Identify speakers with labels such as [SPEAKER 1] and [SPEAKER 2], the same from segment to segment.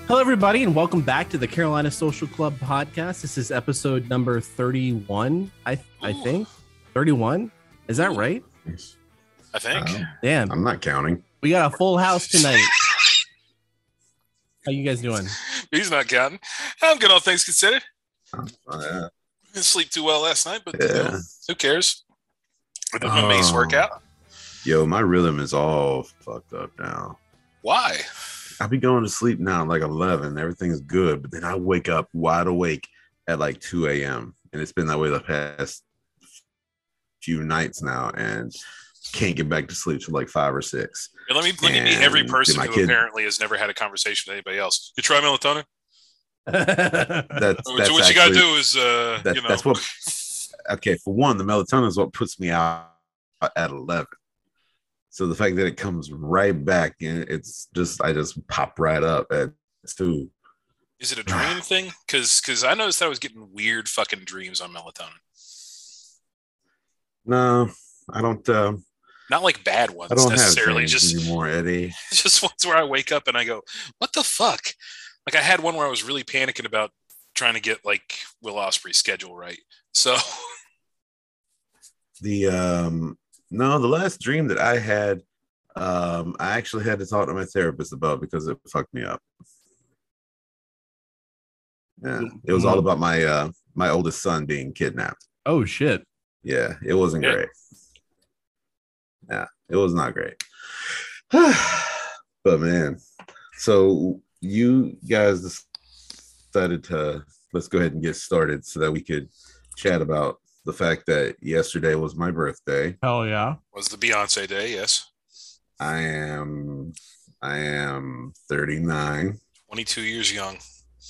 [SPEAKER 1] Hello, everybody, and welcome back to the Carolina Social Club podcast. This is episode number 31, I think. 31? Is that right?
[SPEAKER 2] I think.
[SPEAKER 1] Damn.
[SPEAKER 3] I'm not counting.
[SPEAKER 1] We got a full house tonight. How you guys doing?
[SPEAKER 2] He's not counting. I'm good, all things considered.
[SPEAKER 3] Yeah.
[SPEAKER 2] Didn't sleep too well last night, but who cares? I did my mace workout.
[SPEAKER 3] Yo, my rhythm is all fucked up now.
[SPEAKER 2] Why?
[SPEAKER 3] I'll be going to sleep now at like 11. Everything's good, but then I wake up wide awake at like 2 a.m. And it's been that way the past few nights now, and can't get back to sleep till like 5 or 6.
[SPEAKER 2] Let me meet every person who apparently has never had a conversation with anybody else. You try melatonin?
[SPEAKER 3] That's
[SPEAKER 2] what you got to do is,
[SPEAKER 3] that's what. Okay, for one, the melatonin is what puts me out at 11. So the fact that it comes right back and it's just, I just pop right up at 2.
[SPEAKER 2] Is it a dream thing? Because I noticed I was getting weird fucking dreams on melatonin.
[SPEAKER 3] No, I don't.
[SPEAKER 2] Not like bad ones
[SPEAKER 3] I don't
[SPEAKER 2] necessarily.
[SPEAKER 3] Have
[SPEAKER 2] just
[SPEAKER 3] anymore, Eddie.
[SPEAKER 2] Just ones where I wake up and I go, "What the fuck?" Like I had one where I was really panicking about trying to get like Will Ospreay's schedule right. So
[SPEAKER 3] the last dream that I had, I actually had to talk to my therapist about because it fucked me up. Yeah, it was all about my oldest son being kidnapped.
[SPEAKER 1] Oh shit!
[SPEAKER 3] Yeah, it wasn't great. Yeah, it was not great. But man, so you guys decided to let's go ahead and get started so that we could chat about the fact that yesterday was my birthday.
[SPEAKER 1] Hell yeah.
[SPEAKER 2] Was the Beyonce day, yes.
[SPEAKER 3] I am 39.
[SPEAKER 2] 22 years young.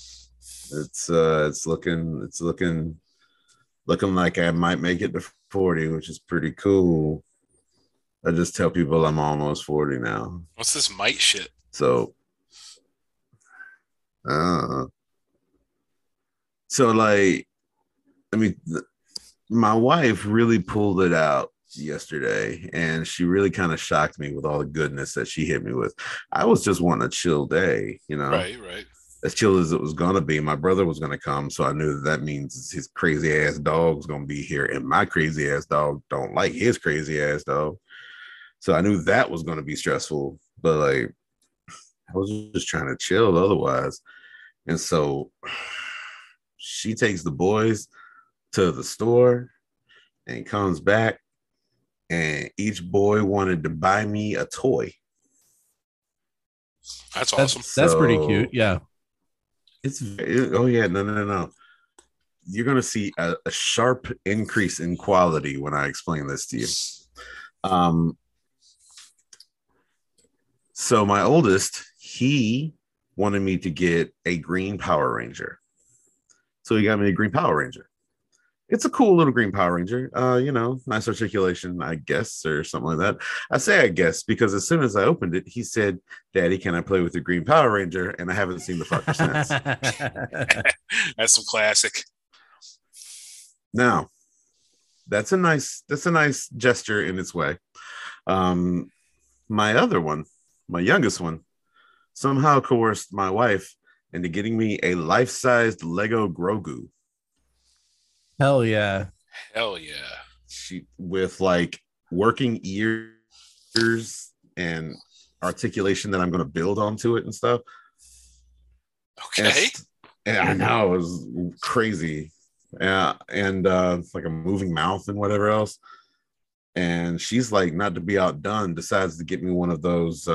[SPEAKER 3] It's looking like I might make it to 40, which is pretty cool. I just tell people I'm almost 40 now.
[SPEAKER 2] What's this might shit?
[SPEAKER 3] So like, I mean, my wife really pulled it out yesterday, and she really kind of shocked me with all the goodness that she hit me with. I was just wanting a chill day, you know,
[SPEAKER 2] right.
[SPEAKER 3] As chill as it was gonna be. My brother was gonna come, so I knew that means his crazy ass dog was gonna be here, and my crazy ass dog don't like his crazy ass dog. So I knew that was gonna be stressful, but like I was just trying to chill otherwise. And so she takes the boys to the store and comes back, and each boy wanted to buy me a toy.
[SPEAKER 2] That's awesome.
[SPEAKER 1] That's pretty cute. Yeah.
[SPEAKER 3] No. You're going to see a sharp increase in quality when I explain this to you. So my oldest, he wanted me to get a green Power Ranger. So he got me a green Power Ranger. It's a cool little green Power Ranger. Nice articulation, I guess, or something like that. I say I guess because as soon as I opened it, he said, "Daddy, can I play with the green Power Ranger?" And I haven't seen the fucker since.
[SPEAKER 2] That's some classic.
[SPEAKER 3] Now, that's a nice gesture in its way. My other one, my youngest one, somehow coerced my wife into getting me a life-sized Lego Grogu.
[SPEAKER 1] Hell yeah.
[SPEAKER 3] She with like working ears and articulation that I'm going to build onto it and stuff.
[SPEAKER 2] Okay.
[SPEAKER 3] And I know it was crazy. And it's like a moving mouth and whatever else. And she's like, not to be outdone, decides to get me one of those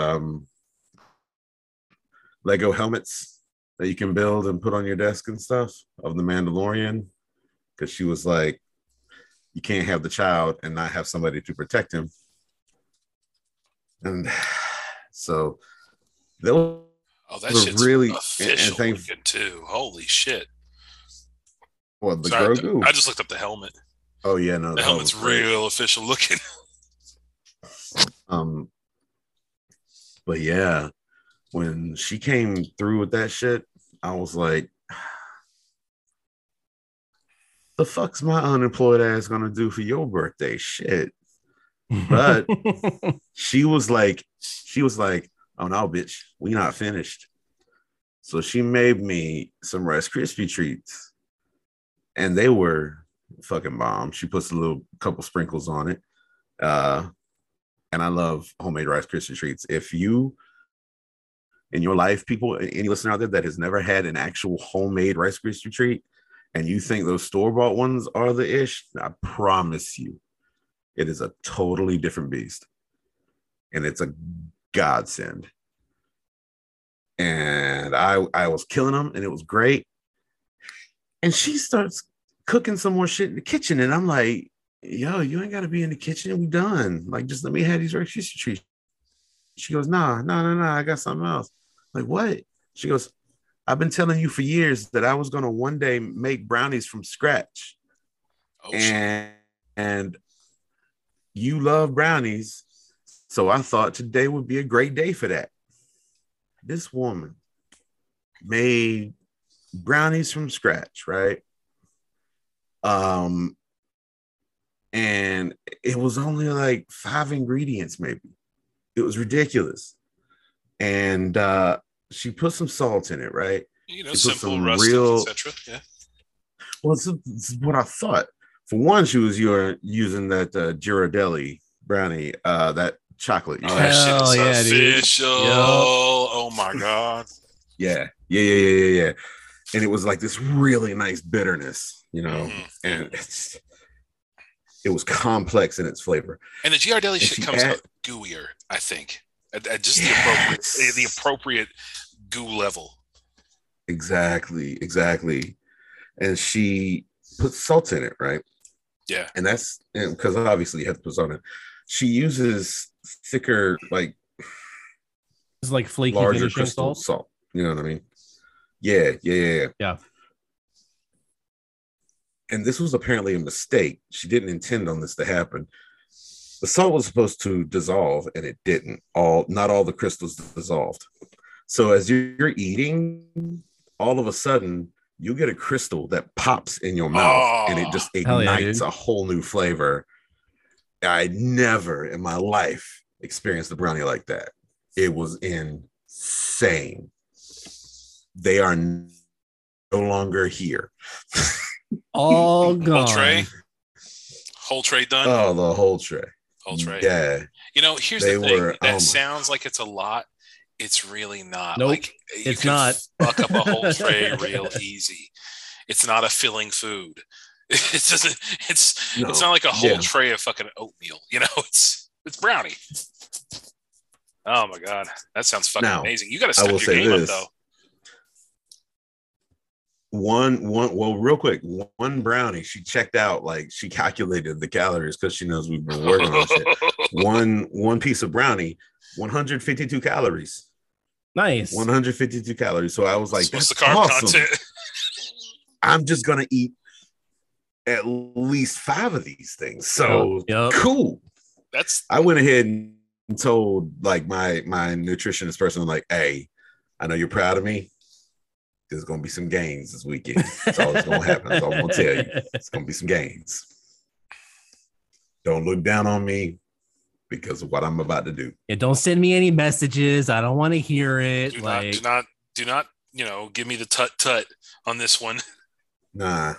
[SPEAKER 3] Lego helmets that you can build and put on your desk and stuff of the Mandalorian. Because she was like, you can't have the child and not have somebody to protect him. And so that was
[SPEAKER 2] that shit's
[SPEAKER 3] really
[SPEAKER 2] official looking too. Holy shit.
[SPEAKER 3] What, the Grogu?
[SPEAKER 2] I just looked up the helmet.
[SPEAKER 3] Oh yeah, no.
[SPEAKER 2] The helmet's real official looking.
[SPEAKER 3] But yeah, when she came through with that shit, I was like, the fuck's my unemployed ass gonna do for your birthday? Shit. But she was like, oh no, bitch, we not finished. So she made me some Rice Krispie treats, and they were fucking bomb. She puts a little couple sprinkles on it. And I love homemade Rice Krispie treats. If you in your life, people, any listener out there that has never had an actual homemade Rice Krispie treat, and you think those store-bought ones are the ish, I promise you, it is a totally different beast. And it's a godsend. And I was killing them, and it was great. And she starts cooking some more shit in the kitchen, and I'm like, yo, you ain't got to be in the kitchen. We done. Like, just let me have these Rice Krispie treats. She goes, nah, I got something else. Like, what? She goes, I've been telling you for years that I was going to one day make brownies from scratch. Oh, and you love brownies. So I thought today would be a great day for that. This woman made brownies from scratch, right? And it was only like 5 ingredients, maybe. It was ridiculous. And she put some salt in it, right?
[SPEAKER 2] You know, simple, rustic, etc. Yeah.
[SPEAKER 3] Well, it's what I thought. For one, she was using that Ghirardelli brownie, that chocolate.
[SPEAKER 2] Oh, that shit is official. Yep. Oh my god.
[SPEAKER 3] Yeah. And it was like this really nice bitterness, you know, and it was complex in its flavor.
[SPEAKER 2] And the Ghirardelli shit comes out gooier, I think, at just the appropriate goo level.
[SPEAKER 3] Exactly. And she puts salt in it, right?
[SPEAKER 2] Yeah.
[SPEAKER 3] And that's because obviously you have to put salt in it. She uses thicker, like,
[SPEAKER 1] it's like flaky
[SPEAKER 3] larger crystal salt. You know what I mean? Yeah. And this was apparently a mistake. She didn't intend on this to happen. The salt was supposed to dissolve, and it didn't. Not all the crystals dissolved. So as you're eating, all of a sudden, you get a crystal that pops in your mouth, and it just ignites a whole new flavor. I never in my life experienced a brownie like that. It was insane. They are no longer here.
[SPEAKER 1] All gone.
[SPEAKER 2] Whole tray done.
[SPEAKER 3] Oh, the whole tray. Yeah.
[SPEAKER 2] You know, here's the thing. That sounds like it's a lot. It's really not.
[SPEAKER 1] Nope,
[SPEAKER 2] like,
[SPEAKER 1] it's not.
[SPEAKER 2] Fuck up a whole tray real easy. It's not a filling food. It doesn't. It's not like a whole tray of fucking oatmeal. You know, it's brownie. Oh my god, that sounds fucking amazing. You got to step your game up though. Well, real quick, one brownie, she checked out, like she calculated the calories because she knows we've been working on shit. One piece of brownie, 152 calories.
[SPEAKER 1] Nice.
[SPEAKER 3] 152 calories. So I was like,
[SPEAKER 2] what's the carb content?
[SPEAKER 3] I'm just gonna eat at least 5 of these things. So cool. I went ahead and told like my nutritionist person, like, hey, I know you're proud of me. There's gonna be some gains this weekend. That's all that's gonna happen. That's all I'm gonna tell you. It's gonna be some gains. Don't look down on me because of what I'm about to do.
[SPEAKER 1] Yeah, don't send me any messages. I don't want to hear it.
[SPEAKER 2] Do not, you know, give me the tut on this one.
[SPEAKER 3] Nah.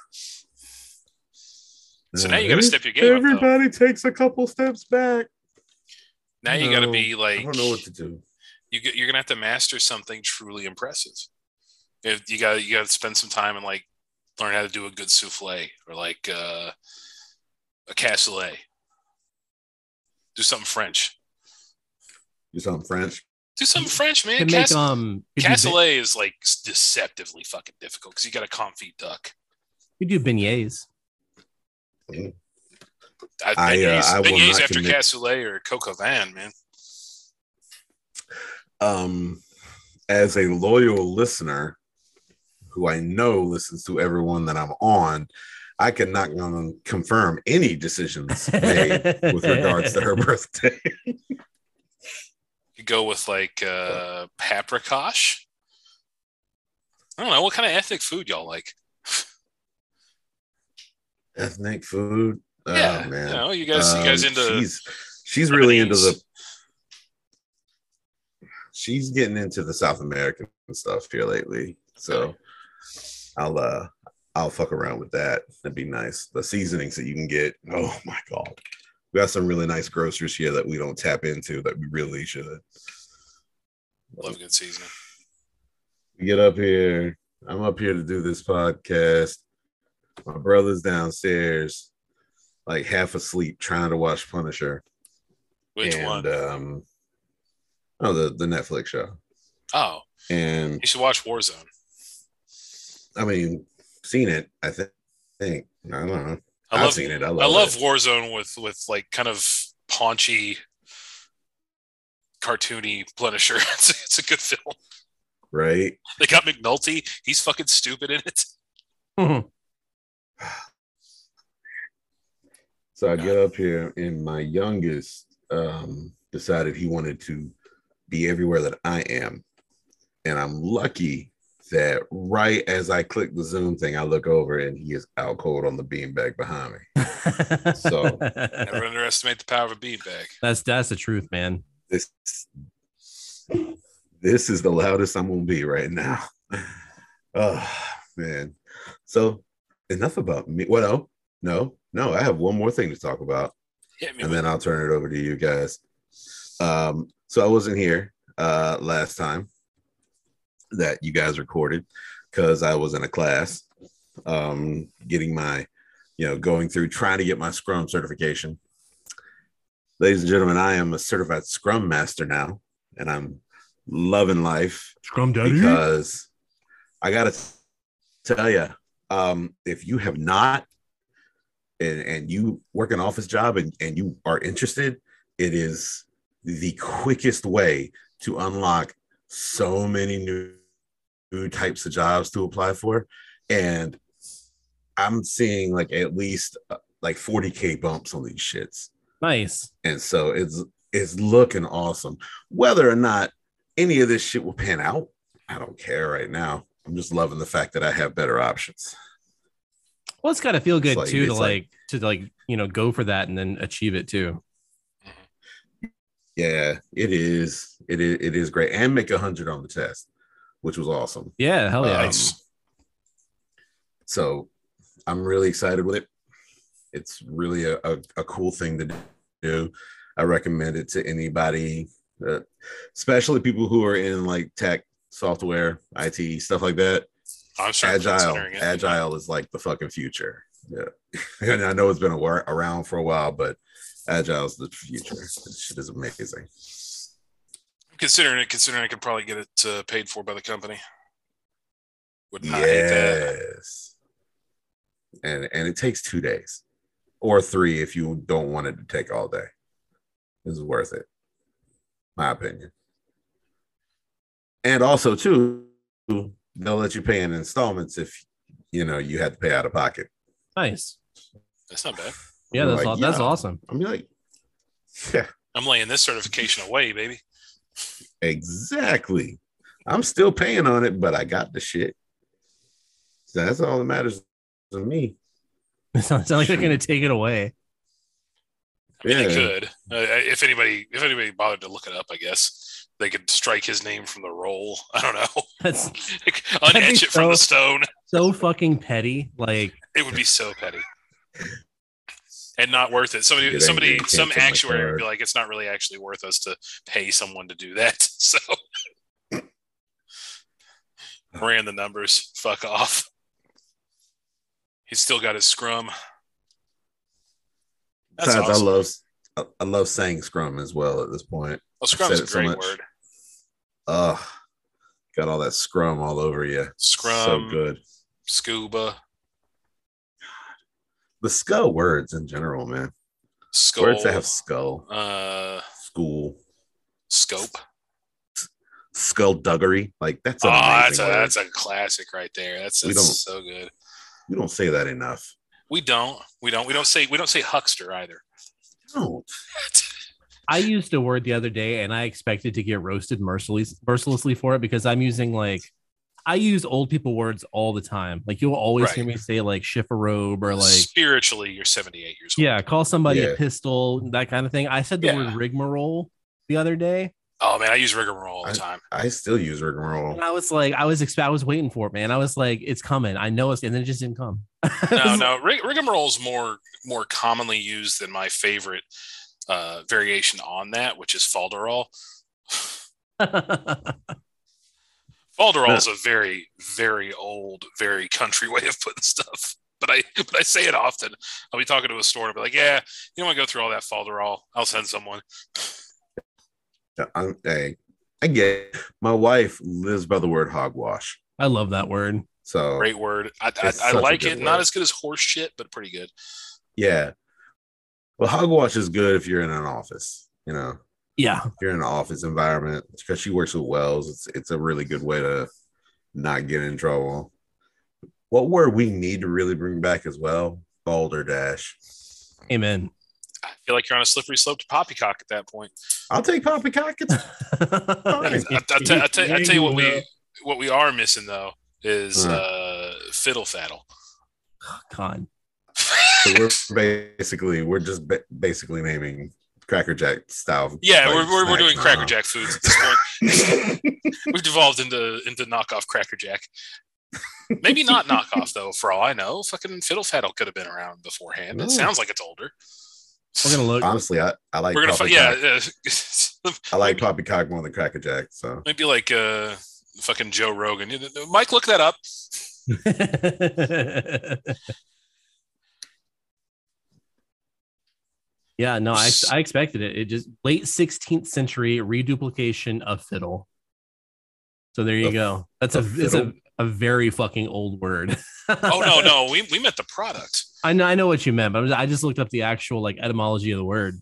[SPEAKER 2] So now you got to step your game up.
[SPEAKER 3] Everybody takes a couple steps back.
[SPEAKER 2] Now you got to be like,
[SPEAKER 3] I don't know what to do.
[SPEAKER 2] You're gonna have to master something truly impressive. If you got to spend some time and like learn how to do a good souffle or like a cassoulet. Do something French.
[SPEAKER 3] Do something French,
[SPEAKER 2] man. Cassoulet is like deceptively fucking difficult because you got to confit duck.
[SPEAKER 1] You do beignets.
[SPEAKER 2] Beignets after cassoulet or coq au vin, man.
[SPEAKER 3] As a loyal listener who I know listens to everyone that I'm on, I cannot confirm any decisions made with regards to her birthday.
[SPEAKER 2] You go with like paprikash. I don't know what kind of ethnic food y'all like.
[SPEAKER 3] Ethnic food.
[SPEAKER 2] Yeah,
[SPEAKER 3] oh, man.
[SPEAKER 2] You know, you guys into.
[SPEAKER 3] She's really into the. she's getting into the South American stuff here lately. So I'll fuck around with that. That'd be nice. The seasonings that you can get. Oh my God. We got some really nice groceries here that we don't tap into that we really should.
[SPEAKER 2] Love good seasoning.
[SPEAKER 3] We get up here. I'm up here to do this podcast. My brother's downstairs, like half asleep, trying to watch Punisher.
[SPEAKER 2] Which one?
[SPEAKER 3] The Netflix show.
[SPEAKER 2] Oh.
[SPEAKER 3] And
[SPEAKER 2] you should watch Warzone.
[SPEAKER 3] I mean, seen it, I think. I don't know. I've seen it. I
[SPEAKER 2] love Warzone with like kind of paunchy, cartoony Punisher. It's a good film.
[SPEAKER 3] Right?
[SPEAKER 2] They got McNulty. He's fucking stupid in it.
[SPEAKER 3] So I get up here, and my youngest decided he wanted to be everywhere that I am. And I'm lucky that right as I click the Zoom thing, I look over and he is out cold on the beanbag behind me. So
[SPEAKER 2] never underestimate the power of a beanbag.
[SPEAKER 1] That's the truth, man.
[SPEAKER 3] This is the loudest I'm gonna be right now. Oh man. So enough about me. Well, no, I have one more thing to talk about. And then I'll turn it over to you guys. So I wasn't here last time that you guys recorded because I was in a class getting my, going through trying to get my Scrum certification. Ladies and gentlemen, I am a certified Scrum Master now, and I'm loving life.
[SPEAKER 1] Scrum Daddy.
[SPEAKER 3] Because I gotta tell you, if you have not and you work an office job and you are interested, it is the quickest way to unlock so many new types of jobs to apply for. And I'm seeing like at least like 40K bumps on these shits.
[SPEAKER 1] Nice.
[SPEAKER 3] And so it's looking awesome. Whether or not any of this shit will pan out, I don't care right now. I'm just loving the fact that I have better options.
[SPEAKER 1] Well, it's got to feel good too to go for that and then achieve it too.
[SPEAKER 3] Yeah, it is. It is great, and make 100 on the test, which was awesome.
[SPEAKER 1] Yeah, hell yeah.
[SPEAKER 3] So I'm really excited with it. It's really a cool thing to do. I recommend it to anybody, especially people who are in like tech, software, IT, stuff like that. Agile is like the fucking future. Yeah, and I know it's been around for a while, but Agile is the future. This shit is amazing.
[SPEAKER 2] Considering I could probably get it paid for by the company. Would not hate that. And
[SPEAKER 3] it takes 2 days or 3 if you don't want it to take all day. This is worth it, my opinion. And also too, they'll let you pay in installments if you had to pay out of pocket.
[SPEAKER 1] Nice.
[SPEAKER 2] That's not bad.
[SPEAKER 1] Yeah, that's awesome.
[SPEAKER 3] I'm like, yeah.
[SPEAKER 2] I'm laying this certification away, baby.
[SPEAKER 3] Exactly. I'm still paying on it, but I got the shit. So that's all that matters to me.
[SPEAKER 1] It sounds like they're going to take it away.
[SPEAKER 2] I mean, they could. If anybody bothered to look it up, I guess they could strike his name from the roll. I don't know. Unetch it from the stone.
[SPEAKER 1] So fucking petty. Like
[SPEAKER 2] it would be so petty. And not worth it. Some actuary would be like, it's not really actually worth us to pay someone to do that. So ran the numbers. Fuck off. He's still got his Scrum. That's awesome.
[SPEAKER 3] I love saying Scrum as well at this point.
[SPEAKER 2] Well, Scrum's a great word.
[SPEAKER 3] Got all that Scrum all over you.
[SPEAKER 2] Scrum.
[SPEAKER 3] So good.
[SPEAKER 2] Scuba.
[SPEAKER 3] The skull words in general, man.
[SPEAKER 2] Skull.
[SPEAKER 3] Words that have skull. School.
[SPEAKER 2] Scope.
[SPEAKER 3] Skullduggery. Like that's amazing.
[SPEAKER 2] That's a classic right there. That's so good.
[SPEAKER 3] We don't say that enough.
[SPEAKER 2] We don't say huckster either.
[SPEAKER 3] Don't.
[SPEAKER 1] I used a word the other day and I expected to get roasted mercilessly for it because I'm using I use old people words all the time. Like you'll always hear me say like shifferobe or like
[SPEAKER 2] spiritually you're 78 years old.
[SPEAKER 1] Yeah, call somebody a pistol, that kind of thing. I said the word rigmarole the other day.
[SPEAKER 2] Oh man, I use rigmarole all the time.
[SPEAKER 3] I still use rigmarole.
[SPEAKER 1] And I was like, I was waiting for it, man. I was like, it's coming. I know it's, and then it just didn't come.
[SPEAKER 2] No, rigmarole is more commonly used than my favorite variation on that, which is falderall. Falderall is a very, very old, very country way of putting stuff. But I say it often. I'll be talking to a store and be like, yeah, you don't want to go through all that falderall. I'll send someone.
[SPEAKER 3] Hey, I get it. My wife lives by the word hogwash.
[SPEAKER 1] I love that word.
[SPEAKER 3] So
[SPEAKER 2] great word. I like it. Word. Not as good as horse shit, but pretty good.
[SPEAKER 3] Yeah. Well, hogwash is good if you're in an office, you know.
[SPEAKER 1] Yeah.
[SPEAKER 3] If you're in an office environment, because she works with Wells, it's a really good way to not get in trouble. What word we need to really bring back as well? Balderdash.
[SPEAKER 1] Amen.
[SPEAKER 2] I feel like you're on a slippery slope to poppycock at that point.
[SPEAKER 3] I'll take poppycock.
[SPEAKER 2] I'll tell you what we are missing though is fiddle faddle.
[SPEAKER 1] God.
[SPEAKER 3] So we're just basically naming Cracker Jack style.
[SPEAKER 2] Yeah, we're doing Cracker Jack foods at this point. We've devolved into knockoff Cracker Jack. Maybe not knockoff though. For all I know, fucking fiddle faddle could have been around beforehand. It sounds like it's older.
[SPEAKER 1] We're gonna look.
[SPEAKER 3] Honestly, I like.
[SPEAKER 2] We're gonna yeah.
[SPEAKER 3] I like poppycock more than Cracker Jack. So
[SPEAKER 2] maybe like fucking Joe Rogan. Mike, look that up.
[SPEAKER 1] Yeah, no, I expected it. It just late 16th century reduplication of fiddle. So there you go. That's it's a very fucking old word.
[SPEAKER 2] Oh no, we meant the product.
[SPEAKER 1] I know what you meant, but I just looked up the actual like etymology of the word.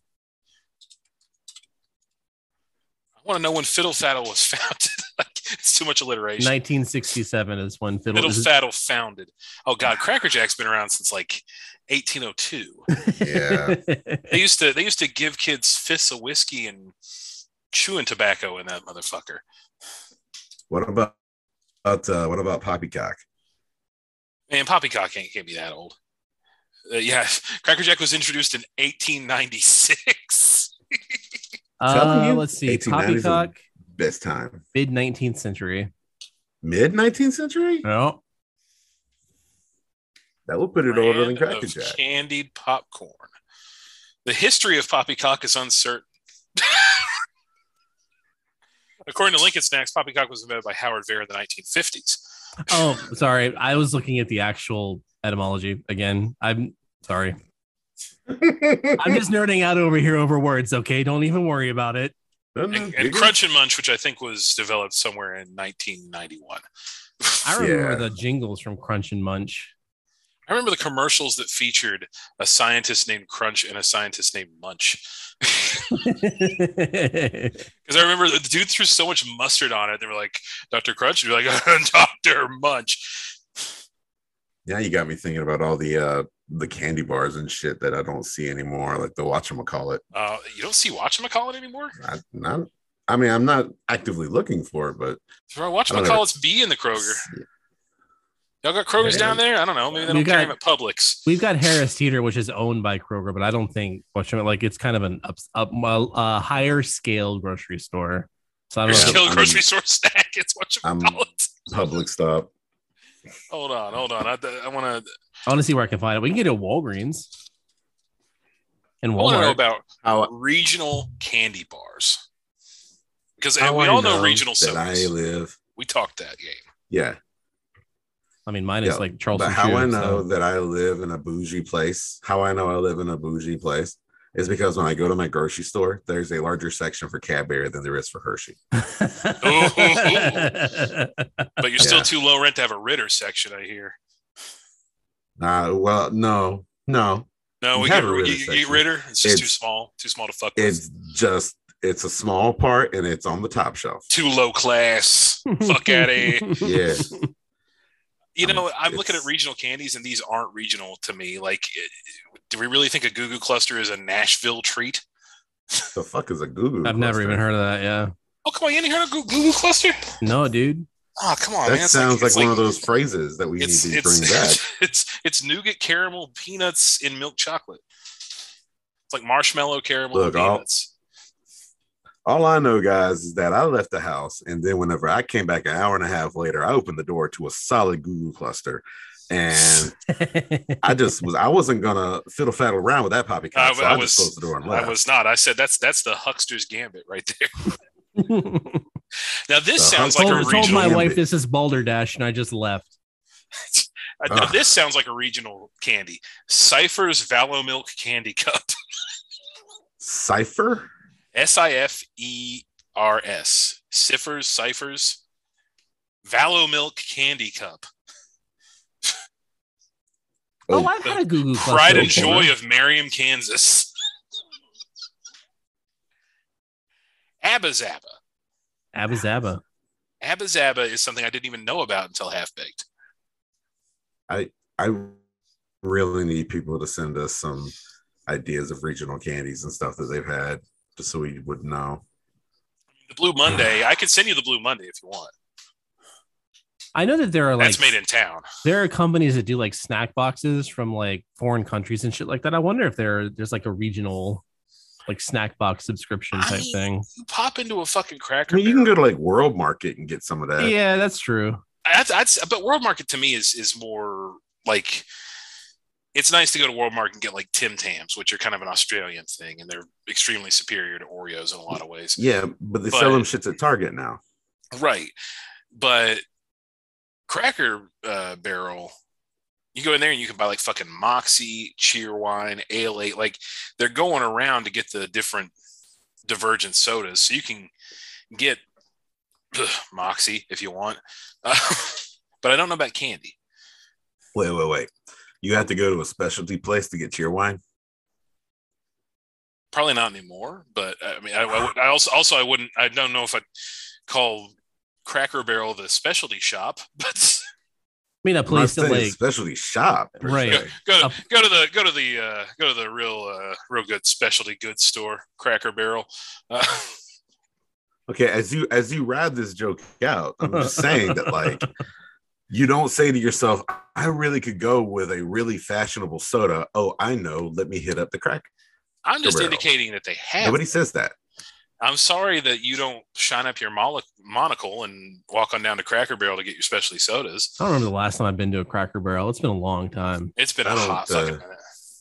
[SPEAKER 2] I want to know when fiddle faddle was founded. It's too much alliteration.
[SPEAKER 1] 1967 is when fiddle
[SPEAKER 2] faddle founded. Oh god, Cracker Jack's been around since like 1802.
[SPEAKER 3] Yeah.
[SPEAKER 2] They used to give kids fifths of whiskey and chewing tobacco in that motherfucker.
[SPEAKER 3] What about poppycock?
[SPEAKER 2] Man, poppycock can't be that old. Yeah, Cracker Jack was introduced in 1896.
[SPEAKER 1] Let's see. Poppycock.
[SPEAKER 3] Best time.
[SPEAKER 1] Mid 19th century.
[SPEAKER 3] Mid 19th century?
[SPEAKER 1] No.
[SPEAKER 3] That would put it older than Cracker Jack.
[SPEAKER 2] Candied popcorn. The history of poppycock is uncertain. According to Lincoln Snacks, poppycock was invented by Howard Vare in the 1950s.
[SPEAKER 1] Oh, sorry. I was looking at the actual etymology again. I'm sorry. I'm just nerding out over here over words, okay? Don't even worry about it.
[SPEAKER 2] And Crunch and Munch, which I think was developed somewhere in 1991.
[SPEAKER 1] I remember the jingles from Crunch and Munch.
[SPEAKER 2] I remember the commercials that featured a scientist named Crunch and a scientist named Munch. Because I remember the dude threw so much mustard on it. They were like, Dr. Crunch, and you're like, Dr. Munch.
[SPEAKER 3] Now you got me thinking about all the candy bars and shit that I don't see anymore, like the whatchamacallit.
[SPEAKER 2] You don't see whatchamacallit anymore?
[SPEAKER 3] I'm not actively looking for it, but
[SPEAKER 2] whatchamacallit's be in the Kroger. Y'all got Kroger's down there? I don't know. Maybe they don't carry them at Publix.
[SPEAKER 1] We've got Harris Teeter, which is owned by Kroger, but I don't think it's kind of a higher scale grocery store. So I don't know.
[SPEAKER 2] Grocery store snack. It's whatchamacallit.
[SPEAKER 3] Public stop.
[SPEAKER 2] Hold on. I want
[SPEAKER 1] to see where I can find it. We can get it at Walgreens. And Walmart.
[SPEAKER 2] I want to know about regional candy bars. Because we all know regional sodas. We talked that game.
[SPEAKER 3] Yeah.
[SPEAKER 1] I mean, mine is like Charleston.
[SPEAKER 3] But how I know that I live in a bougie place, is because when I go to my grocery store, there's a larger section for Cadbury than there is for Hershey.
[SPEAKER 2] But you're still too low rent to have a Ritter section, I hear.
[SPEAKER 3] Well, no.
[SPEAKER 2] No, we get Ritter. It's just too small to fuck with.
[SPEAKER 3] It's a small part and it's on the top shelf.
[SPEAKER 2] Too low class. Fuck at it.
[SPEAKER 3] Yeah.
[SPEAKER 2] I'm looking at regional candies, and these aren't regional to me. Like, do we really think a Goo Goo Cluster is a Nashville treat?
[SPEAKER 3] The fuck is a Goo Goo?
[SPEAKER 1] I've never even heard of that. Yeah.
[SPEAKER 2] Oh, come on! You ain't heard of Goo Goo Cluster?
[SPEAKER 1] No, dude.
[SPEAKER 2] Oh, come on,
[SPEAKER 3] that
[SPEAKER 2] man!
[SPEAKER 3] Sounds like one of those phrases that we need to bring back.
[SPEAKER 2] It's nougat, caramel, peanuts in milk chocolate. It's like marshmallow, caramel, and peanuts.
[SPEAKER 3] All I know, guys, is that I left the house, and then whenever I came back an hour and a half later, I opened the door to a solid Goo Goo cluster, and I wasn't gonna fiddle faddle around with that poppycock, so I just closed the door and left.
[SPEAKER 2] I was not. I said that's the huckster's gambit right there. Now this sounds like a regional.
[SPEAKER 1] I told my wife this is Balderdash, and I just left.
[SPEAKER 2] Now, this sounds like a regional candy. Cypher's Valo Milk Candy Cup.
[SPEAKER 3] Cypher?
[SPEAKER 2] Sifers. Ciphers. Valo Milk Candy Cup.
[SPEAKER 1] Oh, I've had a Goo Goo cluster.
[SPEAKER 2] Pride and joy of Merriam, Kansas. Abba Zaba.
[SPEAKER 1] Abba Zaba.
[SPEAKER 2] Abba Zaba is something I didn't even know about until Half Baked.
[SPEAKER 3] I really need people to send us some ideas of regional candies and stuff that they've had, just so we would know.
[SPEAKER 2] The Blue Monday, I could send you the Blue Monday if you want.
[SPEAKER 1] I know that there are
[SPEAKER 2] that's made in town.
[SPEAKER 1] There are companies that do like snack boxes from like foreign countries and shit like that. I wonder if there's like a regional like snack box subscription type thing.
[SPEAKER 2] You pop into a fucking Cracker.
[SPEAKER 3] You can go to like World Market and get some of that.
[SPEAKER 1] Yeah, that's true.
[SPEAKER 2] But World Market to me is more like, it's nice to go to World Market and get like Tim Tams, which are kind of an Australian thing, and they're extremely superior to Oreos in a lot of ways.
[SPEAKER 3] Yeah, but they sell them shits at Target now.
[SPEAKER 2] Right. But Cracker Barrel, you go in there and you can buy like fucking Moxie, Cheerwine, Ale 8. Like, they're going around to get the different divergent sodas. So you can get Moxie if you want. But I don't know about candy.
[SPEAKER 3] Wait. You have to go to a specialty place to get Cheerwine?
[SPEAKER 2] Probably not anymore, but I mean, I don't know if I'd call Cracker Barrel the specialty shop, but
[SPEAKER 1] I mean, a place that like
[SPEAKER 3] specialty shop,
[SPEAKER 1] right?
[SPEAKER 2] Go to the real good specialty goods store, Cracker Barrel.
[SPEAKER 3] Okay, as you ride this joke out, I'm just saying that like you don't say to yourself, I really could go with a really fashionable soda. Oh, I know. Let me hit up the Cracker.
[SPEAKER 2] I'm just indicating that they have.
[SPEAKER 3] Nobody says that.
[SPEAKER 2] I'm sorry that you don't shine up your monocle and walk on down to Cracker Barrel to get your specialty sodas.
[SPEAKER 1] I don't remember the last time I've been to a Cracker Barrel. It's been a long time.
[SPEAKER 2] It's been a hot fucking minute.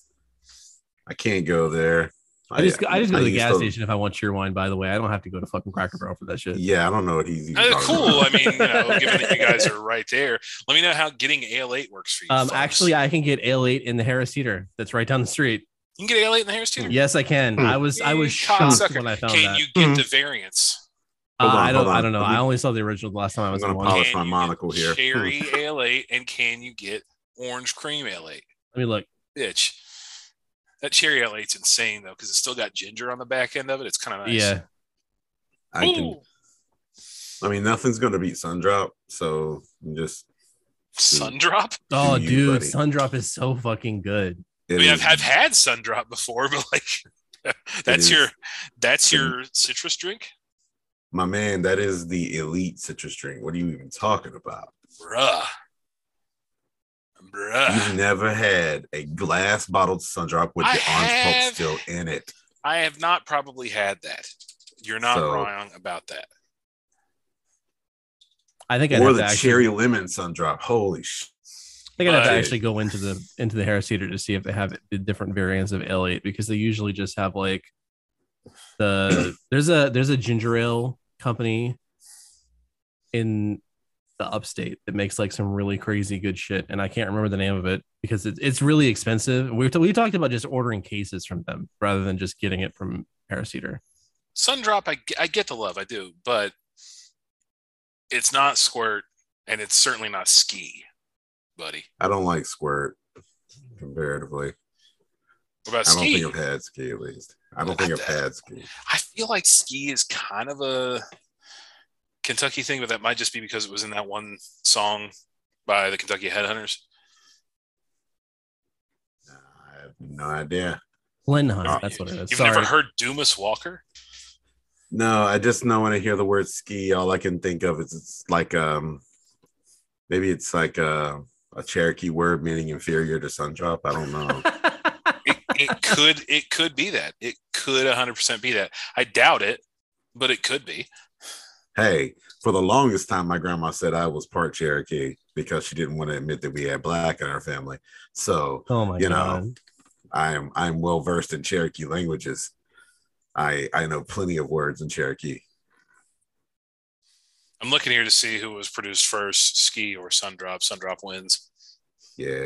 [SPEAKER 3] I can't go there.
[SPEAKER 1] I just go to the gas station if I want Cheerwine, by the way. I don't have to go to fucking Cracker Barrel for that shit.
[SPEAKER 3] Yeah, I don't know what he's even
[SPEAKER 2] cool. About. I mean, given that you guys are right there, let me know how getting Ale 8 works for you.
[SPEAKER 1] Actually, I can get Ale 8 in the Harris Teeter. That's right down the street.
[SPEAKER 2] You can get Ale 8 in the Harris Teeter?
[SPEAKER 1] Yes, I can. I was shocked when I found that.
[SPEAKER 2] Can you get the variants?
[SPEAKER 1] I don't know. I only saw the original the last time I was
[SPEAKER 3] going to polish my monocle here.
[SPEAKER 2] Cherry Ale 8, and can you get orange cream Ale 8?
[SPEAKER 1] Let me look.
[SPEAKER 2] Bitch. That cherry Ale 8's insane though, because it's still got ginger on the back end of it. It's kind of nice.
[SPEAKER 1] Yeah.
[SPEAKER 3] I mean, nothing's going to beat Sundrop, so just
[SPEAKER 2] Sundrop.
[SPEAKER 1] Oh, dude, Sundrop is so fucking good.
[SPEAKER 2] I've had Sundrop before, but like that's your citrus drink.
[SPEAKER 3] My man, that is the elite citrus drink. What are you even talking about,
[SPEAKER 2] bruh?
[SPEAKER 3] You've never had a glass bottled Sundrop with the orange pulp still in it.
[SPEAKER 2] I have not probably had that. You're not wrong about that.
[SPEAKER 1] I think
[SPEAKER 3] or the cherry lemon Sundrop. Holy shit.
[SPEAKER 1] I think I'd have to actually go into the Harris Teeter to see if they have the different variants of Ale 8, because they usually just have like there's a ginger ale company in the upstate that makes like some really crazy good shit, and I can't remember the name of it because it's really expensive. We talked about just ordering cases from them rather than just getting it from Harris Teeter.
[SPEAKER 2] Sundrop, I get the love, I do, but it's not Squirt, and it's certainly not Ski, buddy.
[SPEAKER 3] I don't like Squirt comparatively.
[SPEAKER 2] What about Ski?
[SPEAKER 3] I don't think I've had Ski, at least. I don't think I've had Ski.
[SPEAKER 2] I feel like Ski is kind of a Kentucky thing, but that might just be because it was in that one song by the Kentucky Headhunters.
[SPEAKER 3] I have no idea.
[SPEAKER 1] Blenheim, that's what it is.
[SPEAKER 2] You've never heard Dumas Walker?
[SPEAKER 3] No, I just know when I hear the word ski, all I can think of is it's like maybe it's like a Cherokee word meaning inferior to Sundrop. I don't know.
[SPEAKER 2] It could be that. It could 100% be that. I doubt it, but it could be.
[SPEAKER 3] Hey, for the longest time, my grandma said I was part Cherokee because she didn't want to admit that we had black in our family. So,
[SPEAKER 1] Oh my God.
[SPEAKER 3] I'm well versed in Cherokee languages. I know plenty of words in Cherokee.
[SPEAKER 2] I'm looking here to see who was produced first, Ski or Sundrop. Sundrop wins.
[SPEAKER 3] Yeah.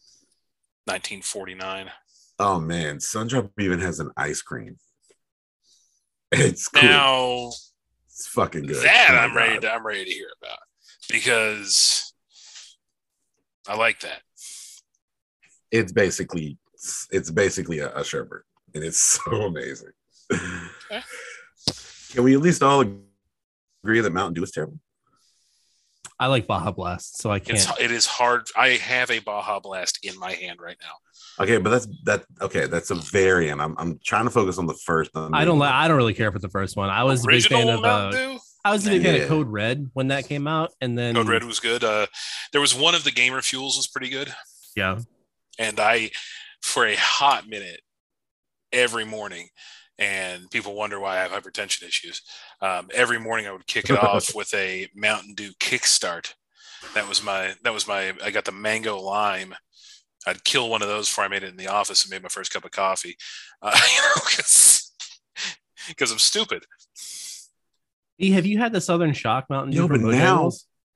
[SPEAKER 2] 1949.
[SPEAKER 3] Oh man, Sundrop even has an ice cream. It's cool.
[SPEAKER 2] Now
[SPEAKER 3] it's fucking good.
[SPEAKER 2] That I'm ready to hear about because I like that.
[SPEAKER 3] It's basically a sherbet, and it's so amazing. Okay. Can we at least all agree that Mountain Dew is terrible?
[SPEAKER 1] I like Baja Blast, so I can't.
[SPEAKER 2] It is hard. I have a Baja Blast in my hand right now.
[SPEAKER 3] Okay, but that's a variant. I'm trying to focus on the first.
[SPEAKER 1] I don't really care for the first one. I was a big fan of Code Red when that came out, and then
[SPEAKER 2] Code Red was good. There was one of the Gamer Fuels was pretty good.
[SPEAKER 1] Yeah,
[SPEAKER 2] and I, for a hot minute, every morning. And people wonder why I have hypertension issues. Every morning I would kick it off with a Mountain Dew Kickstart. That was my. I got the mango lime. I'd kill one of those before I made it in the office and made my first cup of coffee. Because I'm stupid.
[SPEAKER 1] Have you had the Southern Shock Mountain Dew?
[SPEAKER 3] No, but now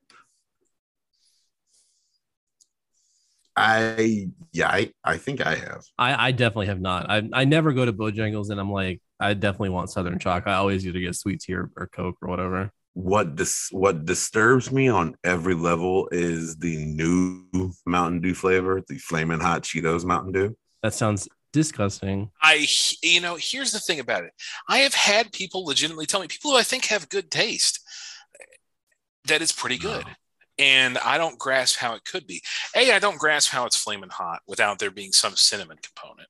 [SPEAKER 3] I think I have.
[SPEAKER 1] I definitely have not. I never go to Bojangles and I'm like, I definitely want Southern Shock. I always either get sweet tea or Coke or whatever.
[SPEAKER 3] What disturbs me on every level is the new Mountain Dew flavor, the Flamin' Hot Cheetos Mountain Dew.
[SPEAKER 1] That sounds disgusting.
[SPEAKER 2] Here's the thing about it. I have had people legitimately tell me, people who I think have good taste, that it's pretty good. Oh. And I don't grasp how it could be. I don't grasp how it's flaming hot without there being some cinnamon component.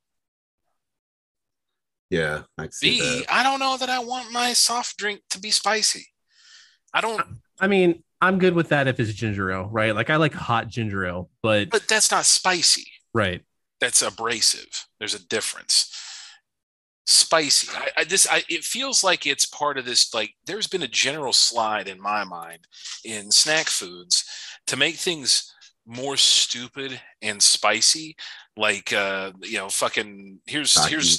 [SPEAKER 3] Yeah, I see that.
[SPEAKER 2] I don't know that I want my soft drink to be spicy.
[SPEAKER 1] I mean, I'm good with that if it's ginger ale, right? Like I like hot ginger ale, but
[SPEAKER 2] that's not spicy.
[SPEAKER 1] Right.
[SPEAKER 2] That's abrasive. There's a difference. Spicy. It feels like it's part of this. Like there's been a general slide in my mind in snack foods to make things more stupid and spicy. Like fucking here's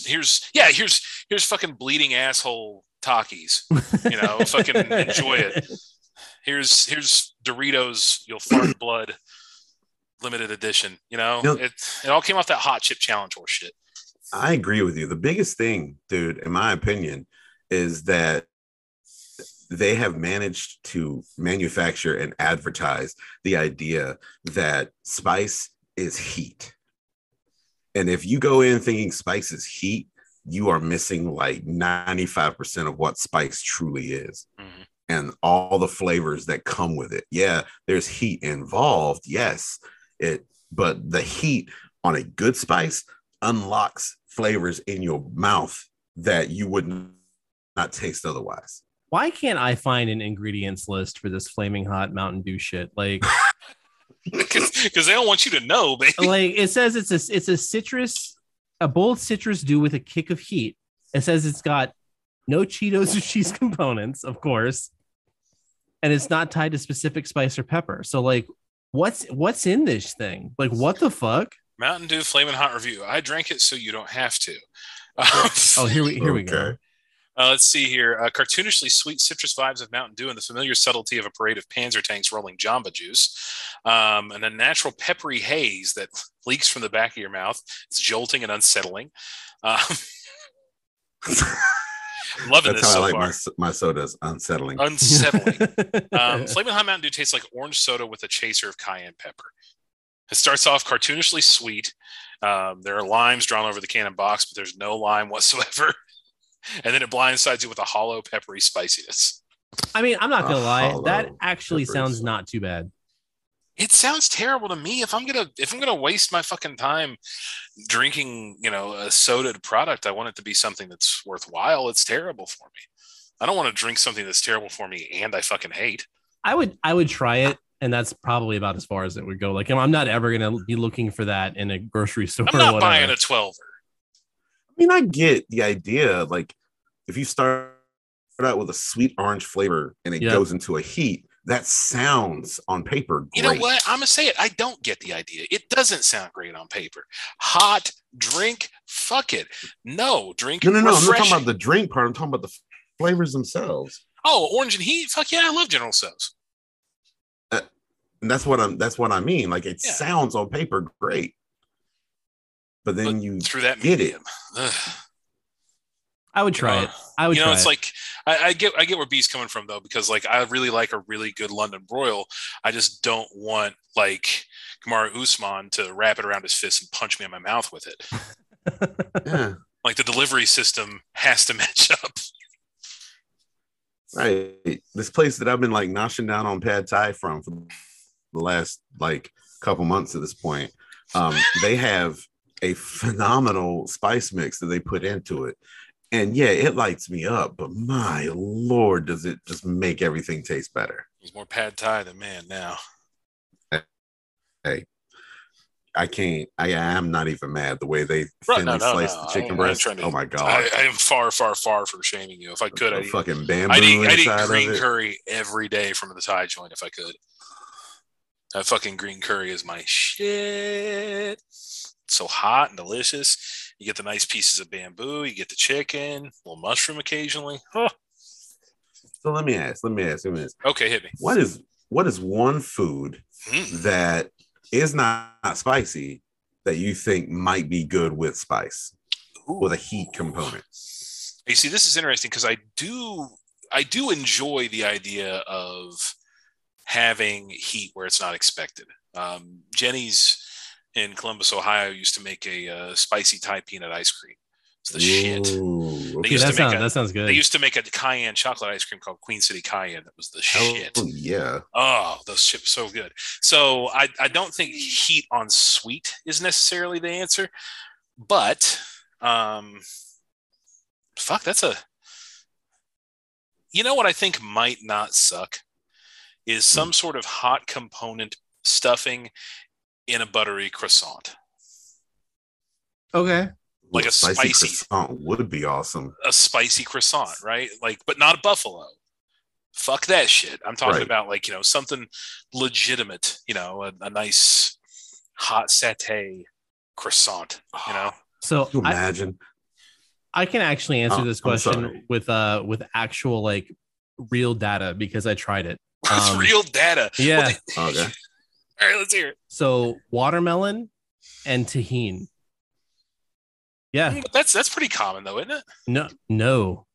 [SPEAKER 2] fucking bleeding asshole Takis. Fucking enjoy it. Here's Doritos. You'll fart blood. Limited edition. It all came off that Hot Chip Challenge horse shit.
[SPEAKER 3] I agree with you. The biggest thing, dude, in my opinion, is that they have managed to manufacture and advertise the idea that spice is heat. And if you go in thinking spice is heat, you are missing like 95% of what spice truly is. Mm-hmm. And all the flavors that come with it. Yeah, there's heat involved. Yes, but the heat on a good spice unlocks flavors in your mouth that you would not taste otherwise.
[SPEAKER 1] Why can't I find an ingredients list for this flaming hot Mountain Dew shit? Like,
[SPEAKER 2] because they don't want you to know, baby.
[SPEAKER 1] Like it says it's a bold citrus dew with a kick of heat. It says it's got no Cheetos or cheese components, of course, and it's not tied to specific spice or pepper. So, like, what's in this thing? Like, what the fuck?
[SPEAKER 2] Mountain Dew Flamin' Hot review. I drank it so you don't have to.
[SPEAKER 1] Here we go.
[SPEAKER 2] Let's see here. Cartoonishly sweet citrus vibes of Mountain Dew and the familiar subtlety of a parade of Panzer tanks rolling Jamba Juice. And a natural peppery haze that leaks from the back of your mouth. It's jolting and unsettling. Loving
[SPEAKER 3] That's
[SPEAKER 2] this
[SPEAKER 3] how
[SPEAKER 2] so
[SPEAKER 3] I
[SPEAKER 2] far.
[SPEAKER 3] like my sodas. Unsettling.
[SPEAKER 2] Flamin' Hot Mountain Dew tastes like orange soda with a chaser of cayenne pepper. It starts off cartoonishly sweet. There are limes drawn over the can and box, but there's no lime whatsoever. And then it blindsides you with a hollow, peppery spiciness.
[SPEAKER 1] I mean, I'm not gonna lie. That actually sounds not too bad.
[SPEAKER 2] It sounds terrible to me. If I'm gonna waste my fucking time drinking, a soda product, I want it to be something that's worthwhile. It's terrible for me. I don't want to drink something that's terrible for me and I fucking hate.
[SPEAKER 1] I would try it, and that's probably about as far as it would go. Like, I'm not ever gonna be looking for that in a grocery store.
[SPEAKER 2] I'm not buying a 12er.
[SPEAKER 3] I mean, I get the idea. Like, if you start out with a sweet orange flavor and it goes into a heat, that sounds on paper great.
[SPEAKER 2] You know what? I'm gonna say it. I don't get the idea. It doesn't sound great on paper. Hot drink, fuck it. No drink.
[SPEAKER 3] No. I'm not talking about the drink part. I'm talking about the flavors themselves.
[SPEAKER 2] Oh, orange and heat. Fuck yeah, I love General Tso's.
[SPEAKER 3] And that's what I mean. Like it sounds on paper great, but then you
[SPEAKER 2] through that
[SPEAKER 3] get medium.
[SPEAKER 1] I would try it.
[SPEAKER 2] It's like I get where B's coming from though, because like I really like a really good London broil. I just don't want like Kamaru Usman to wrap it around his fist and punch me in my mouth with it.
[SPEAKER 3] Yeah.
[SPEAKER 2] Like the delivery system has to match up.
[SPEAKER 3] Right. This place that I've been like noshing down on pad thai from for the last like couple months at this point, they have a phenomenal spice mix that they put into it. And yeah, it lights me up, but my Lord, does it just make everything taste better.
[SPEAKER 2] He's more pad thai than man now.
[SPEAKER 3] Hey, I can't. I am not even mad the way they thinly slice the chicken breast. Oh my God!
[SPEAKER 2] I am far, far, far from shaming you. If I could, I'd
[SPEAKER 3] fucking bamboo.
[SPEAKER 2] I'd eat green curry every day from the Thai joint if I could. That fucking green curry is my shit. It's so hot and delicious. You get the nice pieces of bamboo. You get the chicken, a little mushroom occasionally. Oh.
[SPEAKER 3] So let me ask.
[SPEAKER 2] Okay, hit me.
[SPEAKER 3] What is one food that is not spicy that you think might be good with spice? With a heat component?
[SPEAKER 2] You see, this is interesting because I do enjoy the idea of having heat where it's not expected. Jenny's in Columbus, Ohio, used to make a spicy Thai peanut ice cream. It's the shit.
[SPEAKER 1] Okay, that sounds good.
[SPEAKER 2] They used to make a cayenne chocolate ice cream called Queen City Cayenne. That was the shit.
[SPEAKER 3] Oh, yeah.
[SPEAKER 2] Oh, those shit were so good. So I don't think heat on sweet is necessarily the answer. But, fuck, that's a... You know what I think might not suck? Is some sort of hot component stuffing in a buttery croissant.
[SPEAKER 1] Okay.
[SPEAKER 2] Like a spicy
[SPEAKER 3] croissant would be awesome.
[SPEAKER 2] A spicy croissant, right? Like, but not a buffalo. Fuck that shit. I'm talking about like, something legitimate, a nice hot satay croissant,
[SPEAKER 1] So
[SPEAKER 3] imagine.
[SPEAKER 1] I can actually answer this question with actual like real data because I tried it.
[SPEAKER 2] Real data.
[SPEAKER 1] Yeah.
[SPEAKER 3] Okay.
[SPEAKER 2] All right, let's hear it.
[SPEAKER 1] So watermelon and tahini. Yeah.
[SPEAKER 2] That's pretty common though, isn't it?
[SPEAKER 1] No.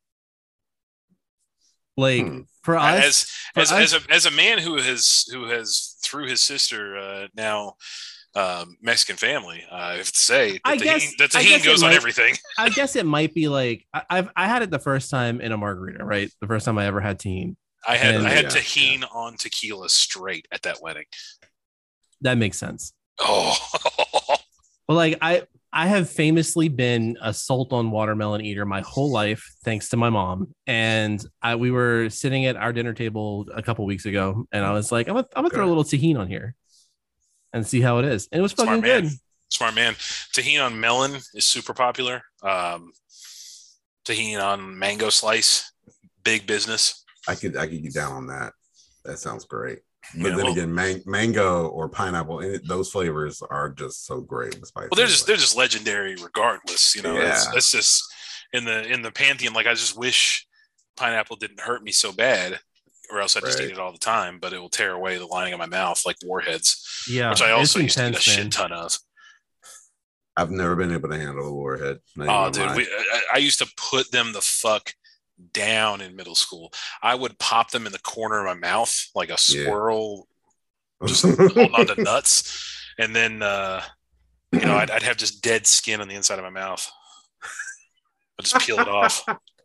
[SPEAKER 1] Like for us,
[SPEAKER 2] as a man who has through his sister now Mexican family, I have to say that tahini goes on everything.
[SPEAKER 1] I guess it might be like I had it the first time in a margarita, right? The first time I ever had tahini.
[SPEAKER 2] I had tahini on tequila straight at that wedding.
[SPEAKER 1] That makes sense.
[SPEAKER 2] Oh,
[SPEAKER 1] well, like I have famously been a salt on watermelon eater my whole life, thanks to my mom. And we were sitting at our dinner table a couple weeks ago, and I was like, I'm gonna throw a little tahini on here and see how it is. And it was fucking good.
[SPEAKER 2] Smart man. Tahini on melon is super popular. Tahini on mango slice, big business.
[SPEAKER 3] I could get down on that. That sounds great. But then again, mango or pineapple, those flavors are just so great with spice.
[SPEAKER 2] Well, they're just legendary, regardless. It's just in the pantheon. Like I just wish pineapple didn't hurt me so bad, or else I just eat it all the time. But it will tear away the lining of my mouth like warheads.
[SPEAKER 1] Yeah,
[SPEAKER 2] which I also used to eat a shit ton of.
[SPEAKER 3] I've never been able to handle a warhead.
[SPEAKER 2] Oh, dude, I used to put them the fuck down in middle school. I would pop them in the corner of my mouth like a squirrel, just holding on to nuts, and then I'd have just dead skin on the inside of my mouth. I'd just peel it off.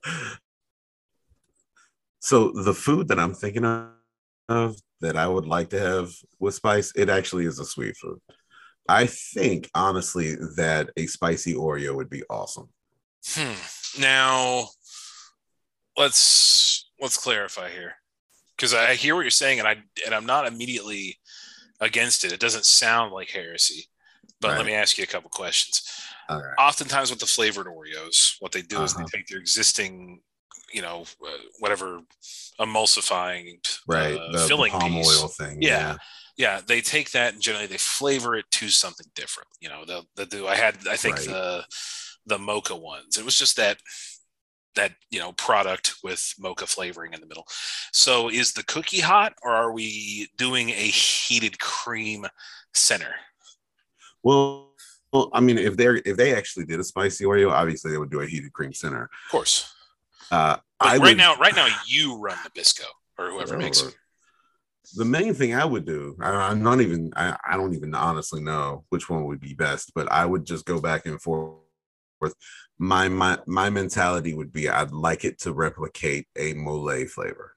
[SPEAKER 3] So the food that I'm thinking of that I would like to have with spice, it actually is a sweet food. I think honestly that a spicy Oreo would be awesome.
[SPEAKER 2] Now let's clarify here, because I hear what you're saying, and I'm not immediately against it. It doesn't sound like heresy, but let me ask you a couple questions.
[SPEAKER 3] All right.
[SPEAKER 2] Oftentimes with the flavored Oreos, what they do is they take their existing whatever emulsifying
[SPEAKER 3] the
[SPEAKER 2] filling
[SPEAKER 3] palm
[SPEAKER 2] piece.
[SPEAKER 3] oil thing.
[SPEAKER 2] Yeah, they take that and generally they flavor it to something different. They'll do. I think the mocha ones. It was just that product with mocha flavoring in the middle. So is the cookie hot, or are we doing a heated cream center?
[SPEAKER 3] Well, I mean, if they actually did a spicy Oreo, obviously they would do a heated cream center.
[SPEAKER 2] Of course.
[SPEAKER 3] Right
[SPEAKER 2] now you run Nabisco or whoever makes it.
[SPEAKER 3] The main thing I would do, I don't even honestly know which one would be best, but I would just go back and forth. My mentality would be I'd like it to replicate a mole flavor.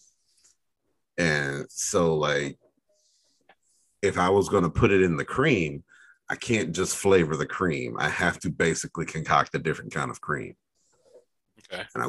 [SPEAKER 3] And so, like, if I was going to put it in the cream, I can't just flavor the cream. I have to basically concoct a different kind of cream.
[SPEAKER 2] Okay.
[SPEAKER 3] And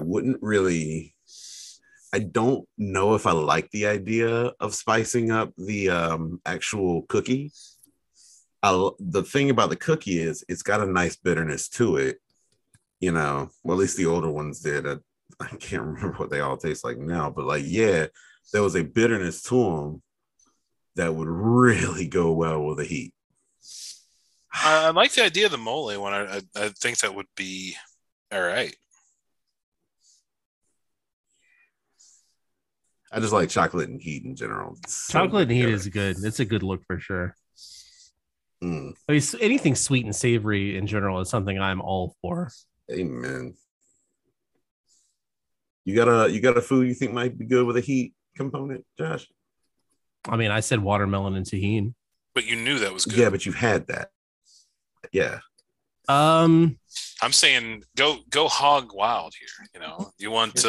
[SPEAKER 3] I don't know if I like the idea of spicing up the actual cookie. The thing about the cookie is it's got a nice bitterness to it. Well, at least the older ones did. I can't remember what they all taste like now, but there was a bitterness to them that would really go well with the heat.
[SPEAKER 2] I like the idea of the mole one. I think that would be all right.
[SPEAKER 3] I just like chocolate and heat in general.
[SPEAKER 1] Chocolate and heat is good. It's a good look for sure. I mean, anything sweet and savory in general is something I'm all for.
[SPEAKER 3] Amen. You got a food you think might be good with a heat component, Josh?
[SPEAKER 1] I mean, I said watermelon and tahini.
[SPEAKER 2] But you knew that was good.
[SPEAKER 3] Yeah, but you've had that. Yeah.
[SPEAKER 2] I'm saying go hog wild here. You want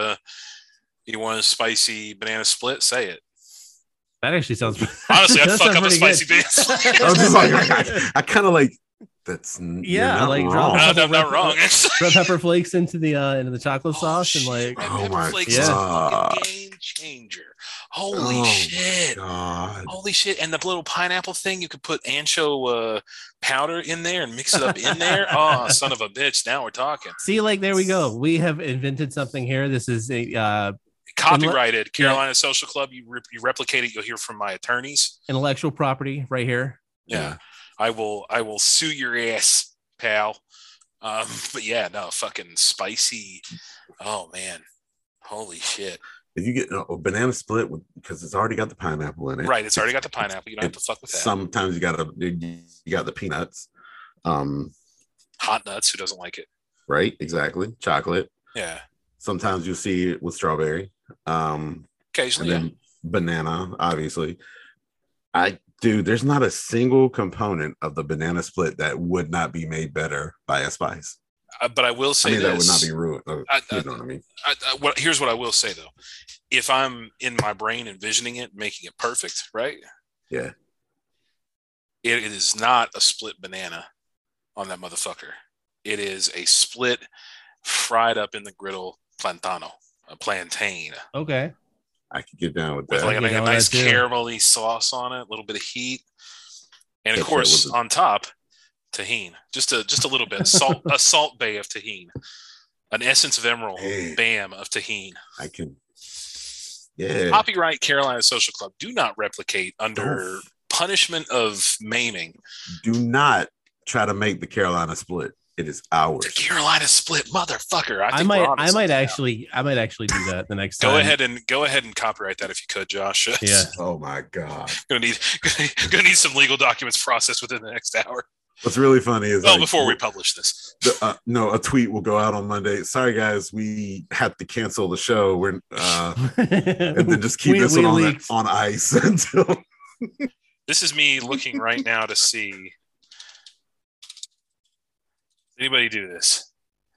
[SPEAKER 2] a spicy banana split? Say it.
[SPEAKER 1] That actually sounds.
[SPEAKER 2] Honestly, I'd fuck up a spicy banana split.
[SPEAKER 3] I was just like, I kind of like. That's
[SPEAKER 1] like
[SPEAKER 3] wrong.
[SPEAKER 2] I'm not wrong.
[SPEAKER 1] Throw pepper flakes into the chocolate sauce and like.
[SPEAKER 3] Oh my
[SPEAKER 2] flakes is a fucking game changer. Holy shit!
[SPEAKER 3] God.
[SPEAKER 2] Holy shit! And the little pineapple thing, you could put ancho powder in there and mix it up in there. Oh, son of a bitch! Now we're talking.
[SPEAKER 1] See, like there we go. We have invented something here. This is a
[SPEAKER 2] copyrighted Carolina Social Club. You replicate it, you'll hear from my attorneys.
[SPEAKER 1] Intellectual property, right here.
[SPEAKER 2] Yeah. I will sue your ass, pal. But yeah, no, fucking spicy. Oh man, holy shit!
[SPEAKER 3] If you get a banana split because it's already got the pineapple in it,
[SPEAKER 2] right? It's already got the pineapple. You don't have to fuck with that.
[SPEAKER 3] Sometimes you got the peanuts,
[SPEAKER 2] hot nuts. Who doesn't like it?
[SPEAKER 3] Right, exactly. Chocolate.
[SPEAKER 2] Yeah.
[SPEAKER 3] Sometimes you see it with strawberry.
[SPEAKER 2] Occasionally,
[SPEAKER 3] and then banana, obviously. Dude, there's not a single component of the banana split that would not be made better by a spice.
[SPEAKER 2] But I will say
[SPEAKER 3] that would not be ruined. You know what I mean?
[SPEAKER 2] Here's what I will say though: if I'm in my brain envisioning it, making it perfect, right?
[SPEAKER 3] Yeah.
[SPEAKER 2] It is not a split banana on that motherfucker. It is a split fried up in the griddle a plantain.
[SPEAKER 1] Okay.
[SPEAKER 3] I could get down with that.
[SPEAKER 2] With like a nice caramelly sauce on it, a little bit of heat, and of course on top, tahini. Just a little bit, a salt bay of tahini, an essence of emerald bam of tahini.
[SPEAKER 3] I can. Yeah.
[SPEAKER 2] Copyright Carolina Social Club. Do not replicate under punishment of maiming.
[SPEAKER 3] Do not try to make the Carolina split. It is ours.
[SPEAKER 2] The Carolina split, motherfucker. I
[SPEAKER 1] might actually do that the next time.
[SPEAKER 2] Go ahead and copyright that if you could, Josh.
[SPEAKER 1] Yeah.
[SPEAKER 3] Oh my God.
[SPEAKER 2] gonna need some legal documents processed within the next hour.
[SPEAKER 3] What's really funny is
[SPEAKER 2] before we publish this,
[SPEAKER 3] a tweet will go out on Monday. Sorry guys, we had to cancel the show. We're and then just keep this one on ice until.
[SPEAKER 2] This is me looking right now to see. Anybody do this?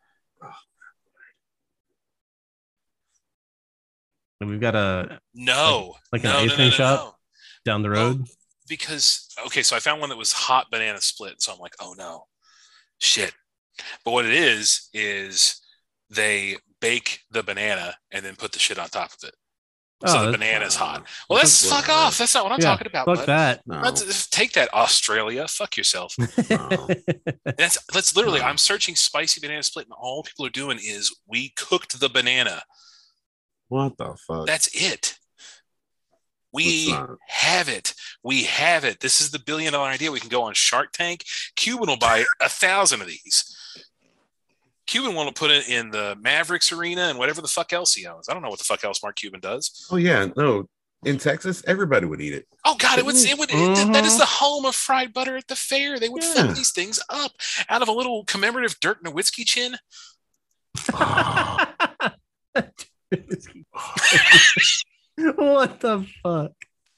[SPEAKER 1] And we've got an ice cream shop down the road.
[SPEAKER 2] Because so I found one that was hot banana split. So I'm like, oh no, shit. But what it is they bake the banana and then put the shit on top of it. So the banana's hot. Well, that's fuck off. That's not what I'm talking about.
[SPEAKER 1] Fuck that.
[SPEAKER 3] No.
[SPEAKER 2] Let's take that, Australia. Fuck yourself.
[SPEAKER 3] No.
[SPEAKER 2] That's literally. I'm searching spicy banana split, and all people are doing is we cooked the banana.
[SPEAKER 3] What the fuck?
[SPEAKER 2] That's it. We have it. We have it. This is the $1 billion idea. We can go on Shark Tank. Cuban will buy 1,000 of these. Cuban want to put it in the Mavericks arena and whatever the fuck else he owns. I don't know what the fuck else Mark Cuban does.
[SPEAKER 3] Oh yeah, no. In Texas, everybody would eat it.
[SPEAKER 2] Oh God, it would. That is the home of fried butter at the fair. They would fill these things up out of a little commemorative Dirk Nowitzki chin.
[SPEAKER 3] Oh.
[SPEAKER 1] What the fuck?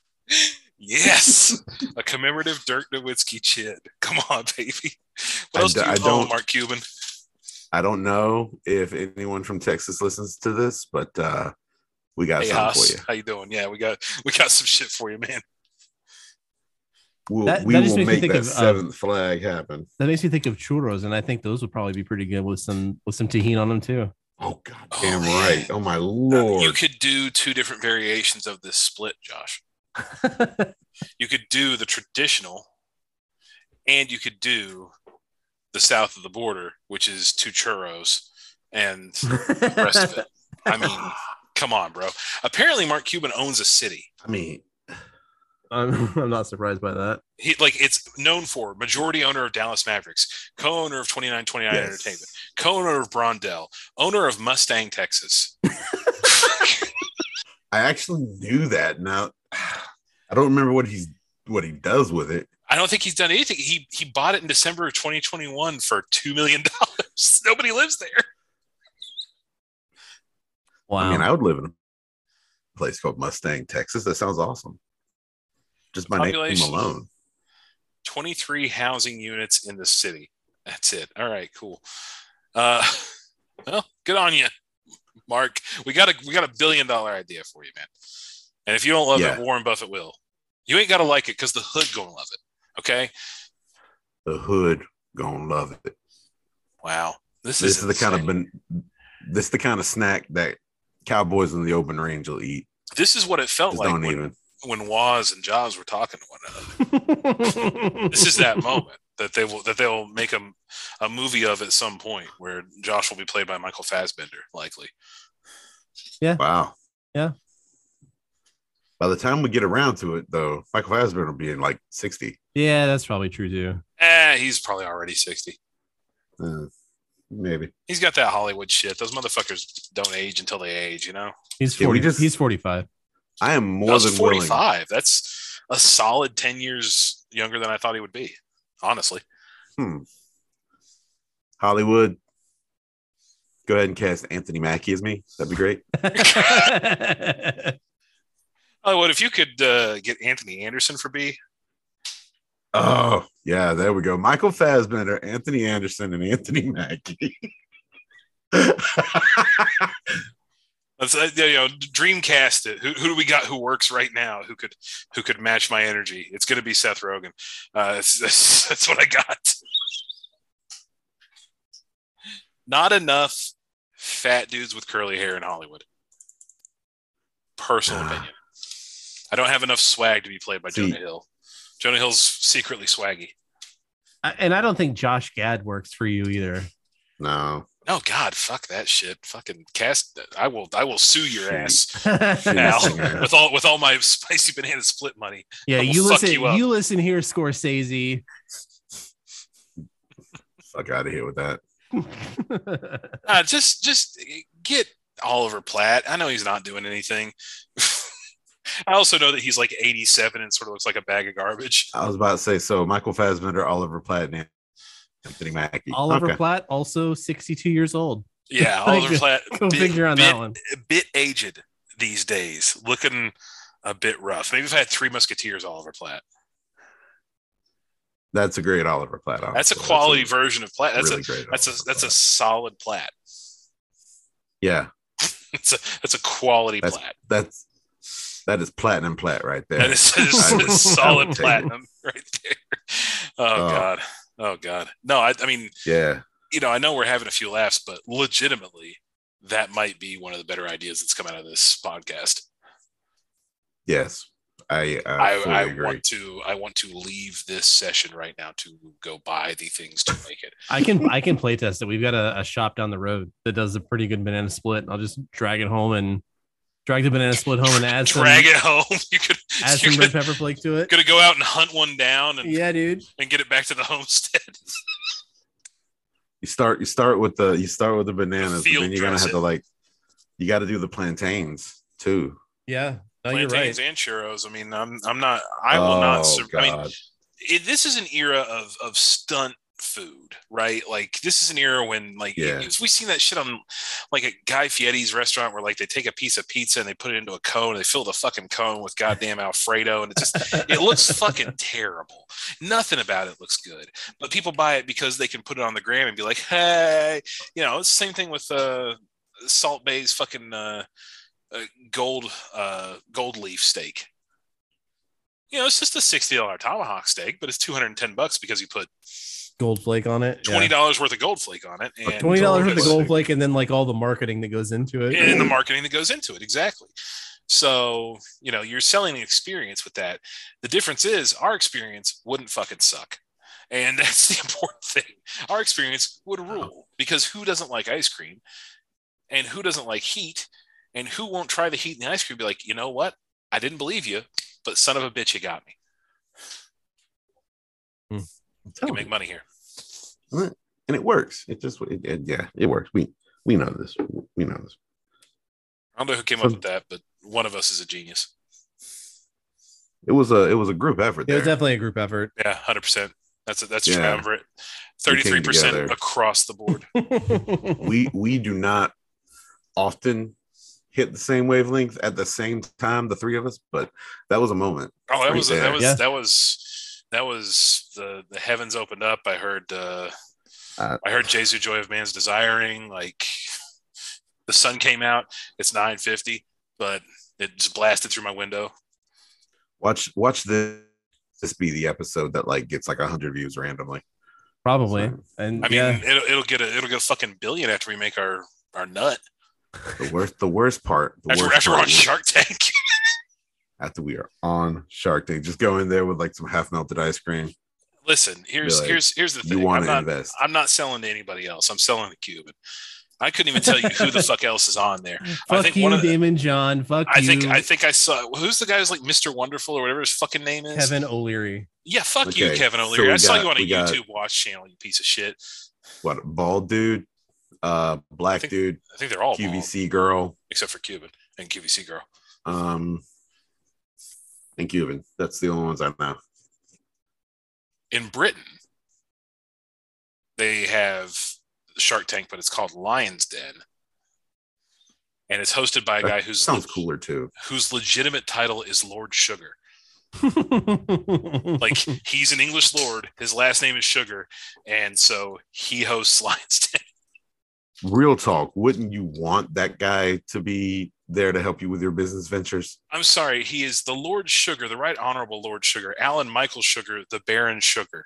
[SPEAKER 2] Yes, a commemorative Dirk Nowitzki chin. Come on, baby. What else do you own, Mark Cuban?
[SPEAKER 3] I don't know if anyone from Texas listens to this, but we got something
[SPEAKER 2] Haas,
[SPEAKER 3] for you.
[SPEAKER 2] How you doing? Yeah, we got some shit for you, man.
[SPEAKER 3] We will make that seventh flag happen.
[SPEAKER 1] That makes me think of churros, and I think those would probably be pretty good with some tahini on them too.
[SPEAKER 3] Oh God, damn right! Oh my Lord!
[SPEAKER 2] You could do 2 different variations of this split, Josh. You could do the traditional, and you could do the south of the border, which is 2 churros and the rest of it. I mean, come on, bro. Apparently, Mark Cuban owns a city.
[SPEAKER 3] I mean,
[SPEAKER 1] I'm not surprised by that.
[SPEAKER 2] It's known for majority owner of Dallas Mavericks, co-owner of 2929 Entertainment, co-owner of Brondell, owner of Mustang, Texas.
[SPEAKER 3] I actually knew that. Now, I don't remember what he does with it.
[SPEAKER 2] I don't think he's done anything. He bought it in December of 2021 for $2 million. Nobody lives there.
[SPEAKER 1] Wow.
[SPEAKER 3] I mean, I would live in a place called Mustang, Texas. That sounds awesome. Just my name alone.
[SPEAKER 2] 23 housing units in the city. That's it. All right, cool. Well, good on you, Mark. We got a $1 billion idea for you, man. And if you don't love it, Warren Buffett will. You ain't got to like it because the hood gonna love it. Okay,
[SPEAKER 3] the hood gonna love it.
[SPEAKER 2] Wow, this
[SPEAKER 3] is the kind of snack that cowboys in the open range will eat.
[SPEAKER 2] This is what it felt like when Woz and Jaws were talking to one another. This is that moment that they'll make a movie of at some point where Josh will be played by Michael Fassbender, likely.
[SPEAKER 1] Yeah.
[SPEAKER 3] Wow.
[SPEAKER 1] Yeah.
[SPEAKER 3] By the time we get around to it, though, Michael Fassbender will be in like 60.
[SPEAKER 1] Yeah, that's probably true too.
[SPEAKER 2] He's probably already 60.
[SPEAKER 3] Maybe.
[SPEAKER 2] He's got that Hollywood shit. Those motherfuckers don't age until they age, you know?
[SPEAKER 1] He's 40. He's 45.
[SPEAKER 3] I am more than
[SPEAKER 2] 45.
[SPEAKER 3] Willing.
[SPEAKER 2] That's a solid 10 years younger than I thought he would be, honestly.
[SPEAKER 3] Hollywood, go ahead and cast Anthony Mackie as me. That'd be great.
[SPEAKER 2] Oh, what if you could get Anthony Anderson for B?
[SPEAKER 3] Oh, yeah, there we go. Michael Fassbender, Anthony Anderson, and Anthony Mackie.
[SPEAKER 2] Let's Dreamcast it. Who do we got who works right now who could match my energy? It's going to be Seth Rogen. That's what I got. Not enough fat dudes with curly hair in Hollywood. Personal opinion. I don't have enough swag to be played by Jonah Hill. Jonah Hill's secretly swaggy.
[SPEAKER 1] And I don't think Josh Gad works for you either.
[SPEAKER 3] No.
[SPEAKER 2] Oh God, fuck that shit. Fucking cast. I will sue your ass now with all my spicy banana split money.
[SPEAKER 1] Yeah, you listen here, Scorsese.
[SPEAKER 3] Fuck out of here with that.
[SPEAKER 2] Just get Oliver Platt. I know he's not doing anything. I also know that he's like 87 and sort of looks like a bag of garbage.
[SPEAKER 3] I was about to say, so Michael Fassbender, Oliver Platt, and Anthony Mackie.
[SPEAKER 1] Oliver Platt, also 62 years old.
[SPEAKER 2] Yeah, Oliver Platt.
[SPEAKER 1] Go figure on that one.
[SPEAKER 2] A bit aged these days, looking a bit rough. Maybe if I had Three Musketeers, Oliver Platt.
[SPEAKER 3] That's a great Oliver Platt. Honestly.
[SPEAKER 2] That's a quality version of Platt. That's a solid Platt.
[SPEAKER 3] Yeah,
[SPEAKER 2] that's a quality Platt.
[SPEAKER 3] That is platinum Platt right there.
[SPEAKER 2] That is solid platinum right there. Oh God. No, I mean,
[SPEAKER 3] yeah.
[SPEAKER 2] I know we're having a few laughs, but legitimately, that might be one of the better ideas that's come out of this podcast.
[SPEAKER 3] Yes. I agree.
[SPEAKER 2] want to leave this session right now to go buy the things to make it.
[SPEAKER 1] I can play test it. We've got a shop down the road that does a pretty good banana split. I'll just drag the banana split home and add some
[SPEAKER 2] it home. You could
[SPEAKER 1] add some red pepper flake to it.
[SPEAKER 2] Gonna go out and hunt one down and
[SPEAKER 1] yeah, dude,
[SPEAKER 2] and get it back to the homestead.
[SPEAKER 3] You start with the bananas, but then you're gonna have to you got to do the plantains too.
[SPEAKER 1] Yeah. No,
[SPEAKER 2] Plantains
[SPEAKER 1] you're right.
[SPEAKER 2] And churros. I mean, I will not. I mean, this is an era of stunt food, right? Like this is an era when we've seen that shit on like a Guy Fieri's restaurant where like they take a piece of pizza and they put it into a cone and they fill the fucking cone with goddamn Alfredo and it looks fucking terrible. Nothing about it looks good, but people buy it because they can put it on the gram and be like, hey, it's the same thing with Salt Bay's fucking gold leaf steak. It's just a $60 tomahawk steak, but it's $210 because you put
[SPEAKER 1] gold flake on it.
[SPEAKER 2] $20 worth of gold flake on it, and
[SPEAKER 1] $20 worth of gold flake, and then like all the marketing that goes into it.
[SPEAKER 2] And the marketing that goes into it, exactly. So you're selling the experience with that. The difference is our experience wouldn't fucking suck. And that's the important thing. Our experience would rule because who doesn't like ice cream and who doesn't like heat and who won't try the heat in the ice cream? Be like, you know what? I didn't believe you, but son of a bitch, you got me. You can make money here.
[SPEAKER 3] And it works. It works. We know this. We know this.
[SPEAKER 2] I don't know who came up with that, but one of us is a genius.
[SPEAKER 3] It was a group effort.
[SPEAKER 1] It was definitely a group effort.
[SPEAKER 2] Yeah, 100%. That's triumvirate. 33% across the board.
[SPEAKER 3] we do not often hit the same wavelength at the same time, the three of us, but that was a moment.
[SPEAKER 2] Oh, that was the heavens opened up. I heard Jesu Joy of Man's Desiring, like the sun came out. It's 9:50, but it just blasted through my window.
[SPEAKER 3] Watch this be the episode that like gets like 100 views randomly.
[SPEAKER 1] Probably.
[SPEAKER 3] So,
[SPEAKER 1] and
[SPEAKER 2] I mean it'll get a fucking billion after we make our nut.
[SPEAKER 3] The worst part.
[SPEAKER 2] After we're on Shark Tank.
[SPEAKER 3] After we are on Shark Tank, just go in there with like some half melted ice cream.
[SPEAKER 2] Listen, here's the thing.
[SPEAKER 3] You want to invest.
[SPEAKER 2] I'm not selling to anybody else. I'm selling to Cuban. I couldn't even tell you who the fuck else is on there.
[SPEAKER 1] I think Damon John. Fuck you.
[SPEAKER 2] I think I saw who's the guy who's like Mr. Wonderful or whatever his fucking name is.
[SPEAKER 1] Kevin O'Leary.
[SPEAKER 2] Yeah, fuck you, Kevin O'Leary. So I saw you on a YouTube watch channel, you piece of shit.
[SPEAKER 3] What, bald dude? Black dude.
[SPEAKER 2] I think they're all
[SPEAKER 3] QVC
[SPEAKER 2] bald,
[SPEAKER 3] girl.
[SPEAKER 2] except for Cuban and QVC girl.
[SPEAKER 3] And Cuban. That's the only ones I know.
[SPEAKER 2] In Britain, they have Shark Tank, but it's called Lion's Den, and it's hosted by a guy who
[SPEAKER 3] sounds cooler too.
[SPEAKER 2] Whose legitimate title is Lord Sugar. Like he's an English lord. His last name is Sugar, and so he hosts Lion's Den.
[SPEAKER 3] Real talk. Wouldn't you want that guy to be there to help you with your business ventures?
[SPEAKER 2] I'm sorry. He is the Lord Sugar, the Right Honorable Lord Sugar, Alan Michael Sugar, the Baron Sugar.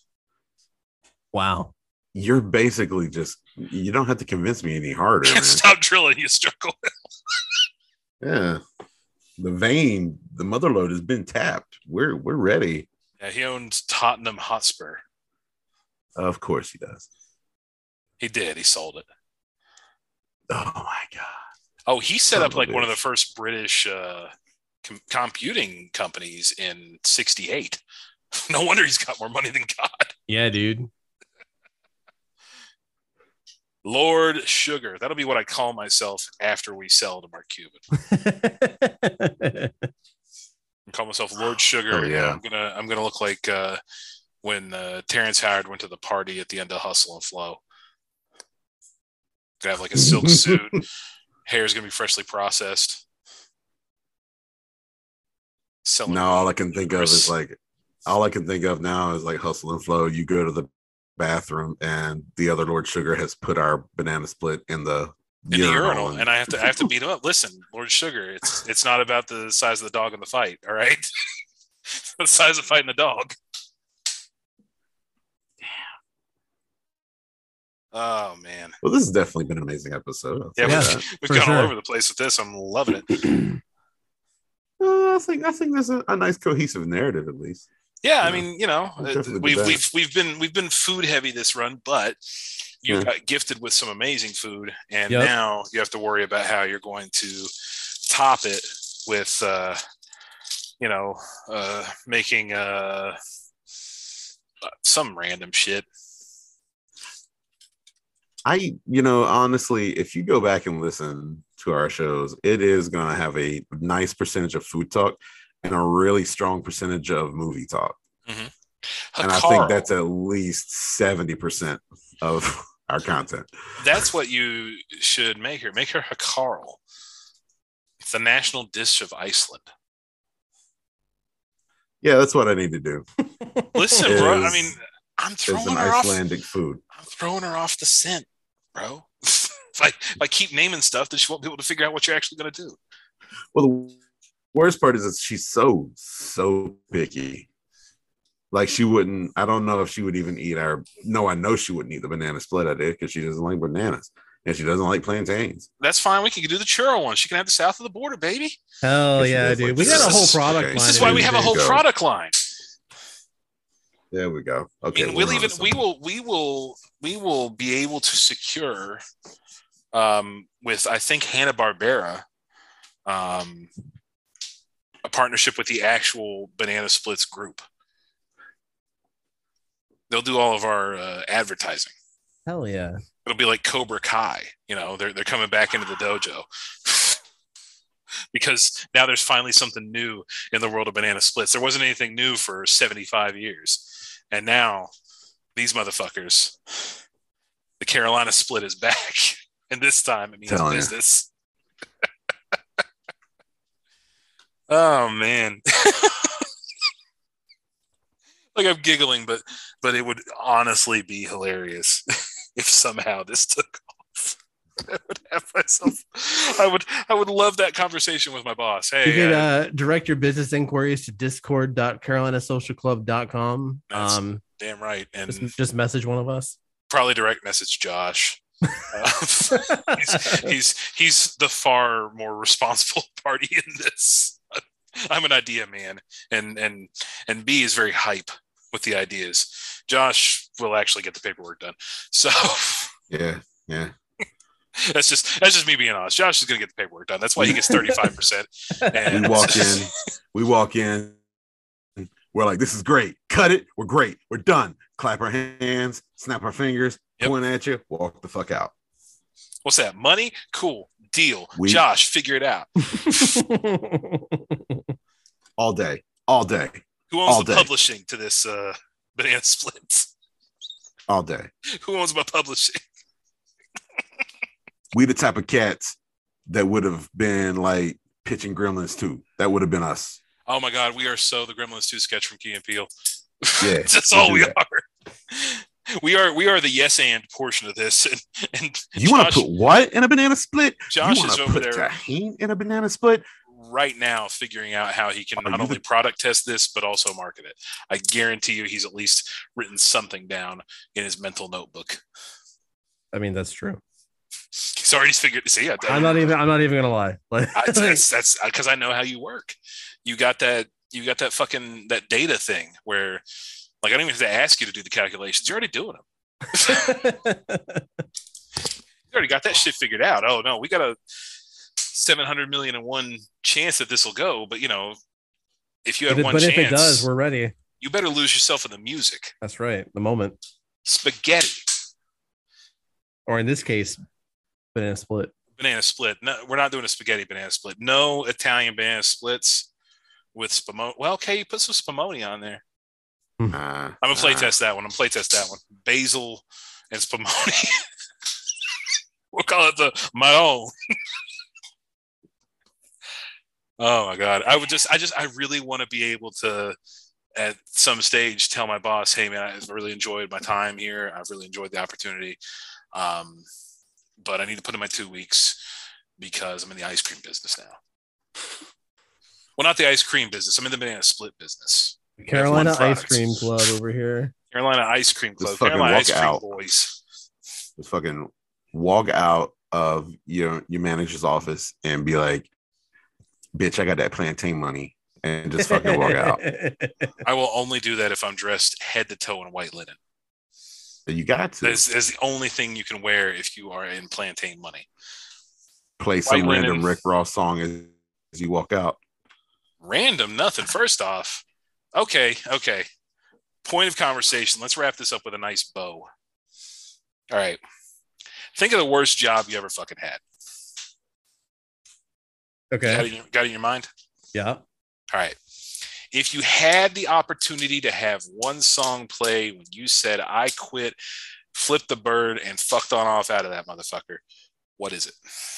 [SPEAKER 1] Wow.
[SPEAKER 3] You're basically you don't have to convince me any harder.
[SPEAKER 2] Can't stop drilling, you struggle.
[SPEAKER 3] Yeah. The mother lode has been tapped. We're ready.
[SPEAKER 2] Yeah, he owns Tottenham Hotspur.
[SPEAKER 3] Of course he does.
[SPEAKER 2] He did. He sold it.
[SPEAKER 3] Oh my God.
[SPEAKER 2] Oh, he set up like one of the first British computing companies in '68. No wonder he's got more money than God.
[SPEAKER 1] Yeah, dude.
[SPEAKER 2] Lord Sugar. That'll be what I call myself after we sell to Mark Cuban. I call myself Lord Sugar.
[SPEAKER 3] Oh, yeah.
[SPEAKER 2] I'm gonna look like when Terrence Howard went to the party at the end of Hustle and Flow. Gonna have like a silk suit. Hair's gonna be freshly processed.
[SPEAKER 3] All I can think of now is like Hustle and Flow. You go to the bathroom and the other Lord Sugar has put our banana split in the urinal,
[SPEAKER 2] and I have to beat him up. Listen, Lord Sugar, it's not about the size of the dog in the fight, all right? It's the size of fighting a dog. Oh man.
[SPEAKER 3] Well, this has definitely been an amazing episode.
[SPEAKER 2] We've gone all over the place with this. I'm loving it.
[SPEAKER 3] I think there's a nice cohesive narrative at least.
[SPEAKER 2] Yeah, I mean, we've been food heavy this run, but you got gifted with some amazing food, and now you have to worry about how you're going to top it with making some random shit.
[SPEAKER 3] Honestly, if you go back and listen to our shows, it is going to have a nice percentage of food talk and a really strong percentage of movie talk. Mm-hmm. And I think that's at least 70% of our content.
[SPEAKER 2] That's what you should make her. Make her Hakarl. It's the national dish of Iceland.
[SPEAKER 3] Yeah, that's what I need to do.
[SPEAKER 2] Listen, bro. I mean, I'm throwing her
[SPEAKER 3] Icelandic food.
[SPEAKER 2] I'm throwing her off the scent, bro. if I keep naming stuff, then she won't be able to figure out what you're actually going to do.
[SPEAKER 3] Well, the worst part is that she's so picky. Like she wouldn't. I don't know if she would even eat our. No, I know she wouldn't eat the banana split I did because she doesn't like bananas and she doesn't like plantains.
[SPEAKER 2] That's fine. We can do the churro one. She can have the south of the border, baby.
[SPEAKER 1] Hell yeah, dude. We got a whole product line.
[SPEAKER 2] This is why we have a whole product line.
[SPEAKER 3] There we go. Okay,
[SPEAKER 2] I mean, we will be able to secure with I think Hanna-Barbera a partnership with the actual Banana Splits group. They'll do all of our advertising.
[SPEAKER 1] Hell yeah.
[SPEAKER 2] It'll be like Cobra Kai. They're coming back into the dojo. Because now there's finally something new in the world of banana splits. There wasn't anything new for 75 years. And now these motherfuckers, the Carolina split is back. And this time it means business. Oh, man. Like I'm giggling, but it would honestly be hilarious if somehow this took off. I would have myself. I would love that conversation with my boss. Hey,
[SPEAKER 1] you could direct your business inquiries to discord.carolinasocialclub.com.
[SPEAKER 2] Damn right, and
[SPEAKER 1] just message one of us.
[SPEAKER 2] Probably direct message Josh. He's the far more responsible party in this. I'm an idea man, and B is very hype with the ideas. Josh will actually get the paperwork done. So
[SPEAKER 3] yeah.
[SPEAKER 2] That's just me being honest. Josh is going to get the paperwork done. That's why he gets 35%. And
[SPEAKER 3] we walk in. We're like, this is great. Cut it. We're great. We're done. Clap our hands, snap our fingers, point at you, walk the fuck out.
[SPEAKER 2] What's that? Money? Cool. Deal. Josh, figure it out.
[SPEAKER 3] All day.
[SPEAKER 2] Who owns the publishing to this Banana Splits?
[SPEAKER 3] All day.
[SPEAKER 2] Who owns my publishing?
[SPEAKER 3] We the type of cats that would have been like pitching Gremlins 2. That would have been us.
[SPEAKER 2] Oh my God, we are so the Gremlins 2 sketch from Key and Peele.
[SPEAKER 3] Yeah,
[SPEAKER 2] that's all we are. We are the yes and portion of this. And
[SPEAKER 3] you want to put what in a banana split?
[SPEAKER 2] Josh is over there
[SPEAKER 3] tahini in a banana split
[SPEAKER 2] right now, figuring out how he can not only product test this but also market it. I guarantee you, he's at least written something down in his mental notebook.
[SPEAKER 1] I mean, that's true.
[SPEAKER 2] He's already figured. See,
[SPEAKER 1] I'm not even gonna lie.
[SPEAKER 2] That's because I know how you work. You got that fucking that data thing where, like, I don't even have to ask you to do the calculations. You're already doing them. You already got that shit figured out. Oh no, we got a 700 million and one chance that this will go. But if you had one chance,
[SPEAKER 1] if it does, we're ready.
[SPEAKER 2] You better lose yourself in the music.
[SPEAKER 1] That's right. The moment.
[SPEAKER 2] Spaghetti.
[SPEAKER 1] Or in this case, banana split.
[SPEAKER 2] Banana split. No, we're not doing a spaghetti banana split. No Italian banana splits with spumoni. Well, okay, you put some spumoni on there. I'm gonna play test that one. Basil and spumoni. We'll call it the Maron. Oh my God. I really want to be able to at some stage tell my boss, hey man, I've really enjoyed my time here. I've really enjoyed the opportunity. But I need to put in my 2 weeks because I'm in the ice cream business now. Well, not the ice cream business. I'm in the banana split business.
[SPEAKER 1] Carolina Ice Cream Club over here.
[SPEAKER 2] Carolina Ice Cream Club. Carolina Ice Cream Boys.
[SPEAKER 3] Just fucking walk out of your manager's office and be like, bitch, I got that plantain money. and just fucking walk out.
[SPEAKER 2] I will only do that if I'm dressed head to toe in white linen.
[SPEAKER 3] You got to.
[SPEAKER 2] That's the only thing you can wear if you are in plantain money.
[SPEAKER 3] Play some random Rick Ross song as you walk out.
[SPEAKER 2] Random nothing. First off, okay. Point of conversation. Let's wrap this up with a nice bow. All right. Think of the worst job you ever fucking had.
[SPEAKER 1] Okay.
[SPEAKER 2] Got it in your mind?
[SPEAKER 1] Yeah.
[SPEAKER 2] All right. If you had the opportunity to have one song play when you said, I quit, flipped the bird, and fucked on off out of that motherfucker, what is it?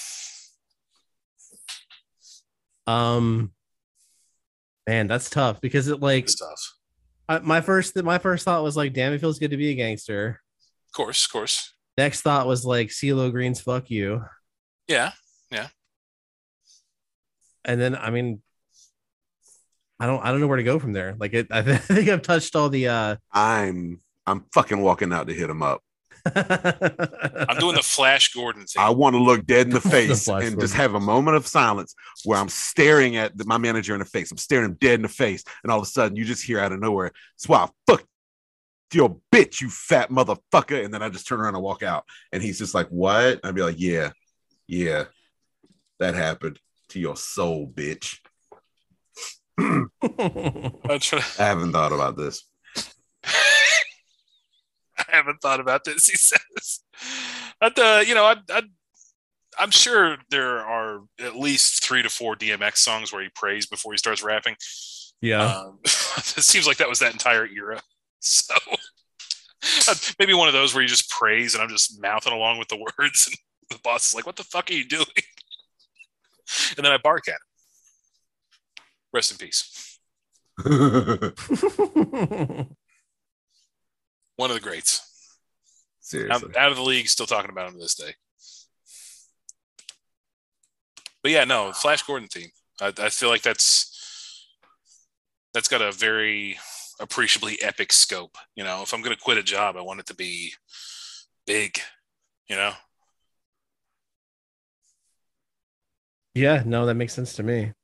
[SPEAKER 1] Man, that's tough because it's tough. My first thought was like, damn, it feels good to be a gangster.
[SPEAKER 2] Of course.
[SPEAKER 1] Next thought was like CeeLo Green's "Fuck You."
[SPEAKER 2] Yeah.
[SPEAKER 1] And then, I mean, I don't know where to go from there. Like, I think I've touched all the.
[SPEAKER 3] I'm fucking walking out to hit him up.
[SPEAKER 2] I'm doing the Flash Gordon thing.
[SPEAKER 3] I want to look dead in the face and just have a moment of silence where I'm staring at my manager in the face. I'm staring him dead in the face, and all of a sudden, you just hear out of nowhere, "Swat, fuck your bitch, you fat motherfucker!" And then I just turn around and walk out, and he's just like, "What?" I'd be like, "Yeah, that happened to your soul, bitch." I haven't thought about this.
[SPEAKER 2] I haven't thought about this, he says. But, I'm sure there are at least 3 to 4 DMX songs where he prays before he starts rapping.
[SPEAKER 1] Yeah.
[SPEAKER 2] It seems like that was that entire era. So maybe one of those where he just prays and I'm just mouthing along with the words and the boss is like, what the fuck are you doing? And then I bark at him. Rest in peace. One of the greats.
[SPEAKER 3] Seriously.
[SPEAKER 2] Out of the league, still talking about him to this day. But yeah, no, Flash Gordon theme. I feel like that's got a very appreciably epic scope. You know, if I'm going to quit a job, I want it to be big, you know?
[SPEAKER 1] Yeah, no, that makes sense to me.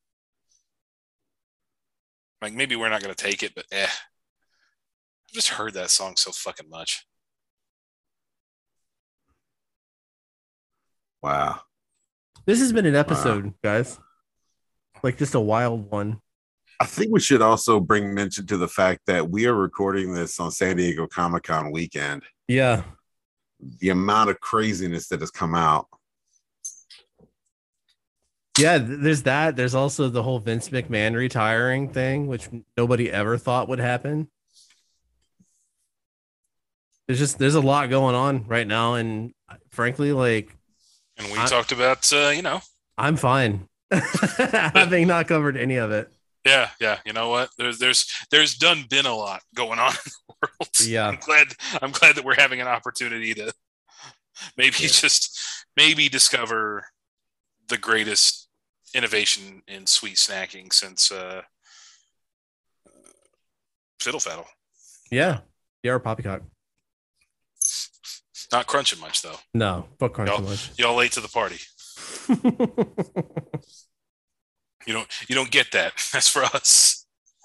[SPEAKER 2] Like, maybe we're not going to take it, but I've just heard that song so fucking much.
[SPEAKER 3] Wow.
[SPEAKER 1] This has been an episode, guys. Like, just a wild one.
[SPEAKER 3] I think we should also bring mention to the fact that we are recording this on San Diego Comic-Con weekend.
[SPEAKER 1] Yeah.
[SPEAKER 3] The amount of craziness that has come out.
[SPEAKER 1] Yeah, there's that. There's also the whole Vince McMahon retiring thing, which nobody ever thought would happen. There's a lot going on right now, and frankly, like,
[SPEAKER 2] and we talked about,
[SPEAKER 1] I'm fine having not covered any of it.
[SPEAKER 2] Yeah. You know what? There's been a lot going on in the world.
[SPEAKER 1] Yeah,
[SPEAKER 2] I'm glad that we're having an opportunity to maybe discover the greatest innovation in sweet snacking since Fiddle Faddle.
[SPEAKER 1] Yeah, or Poppycock.
[SPEAKER 2] Not crunching much though.
[SPEAKER 1] No, but crunching much.
[SPEAKER 2] Y'all late to the party. You don't get that. That's for us.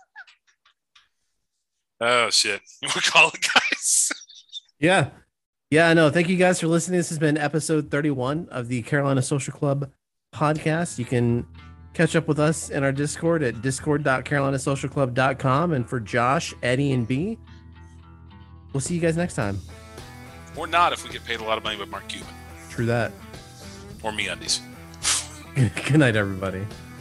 [SPEAKER 2] Oh shit. You want to call it, guys?
[SPEAKER 1] Yeah. No, thank you guys for listening. This has been episode 31 of the Carolina Social Club podcast. You can catch up with us in our Discord at discord.carolinasocialclub.com. And for Josh, Eddie, and B, we'll see you guys next time.
[SPEAKER 2] Or not if we get paid a lot of money by Mark Cuban.
[SPEAKER 1] True that.
[SPEAKER 2] Or MeUndies.
[SPEAKER 1] Good night, everybody.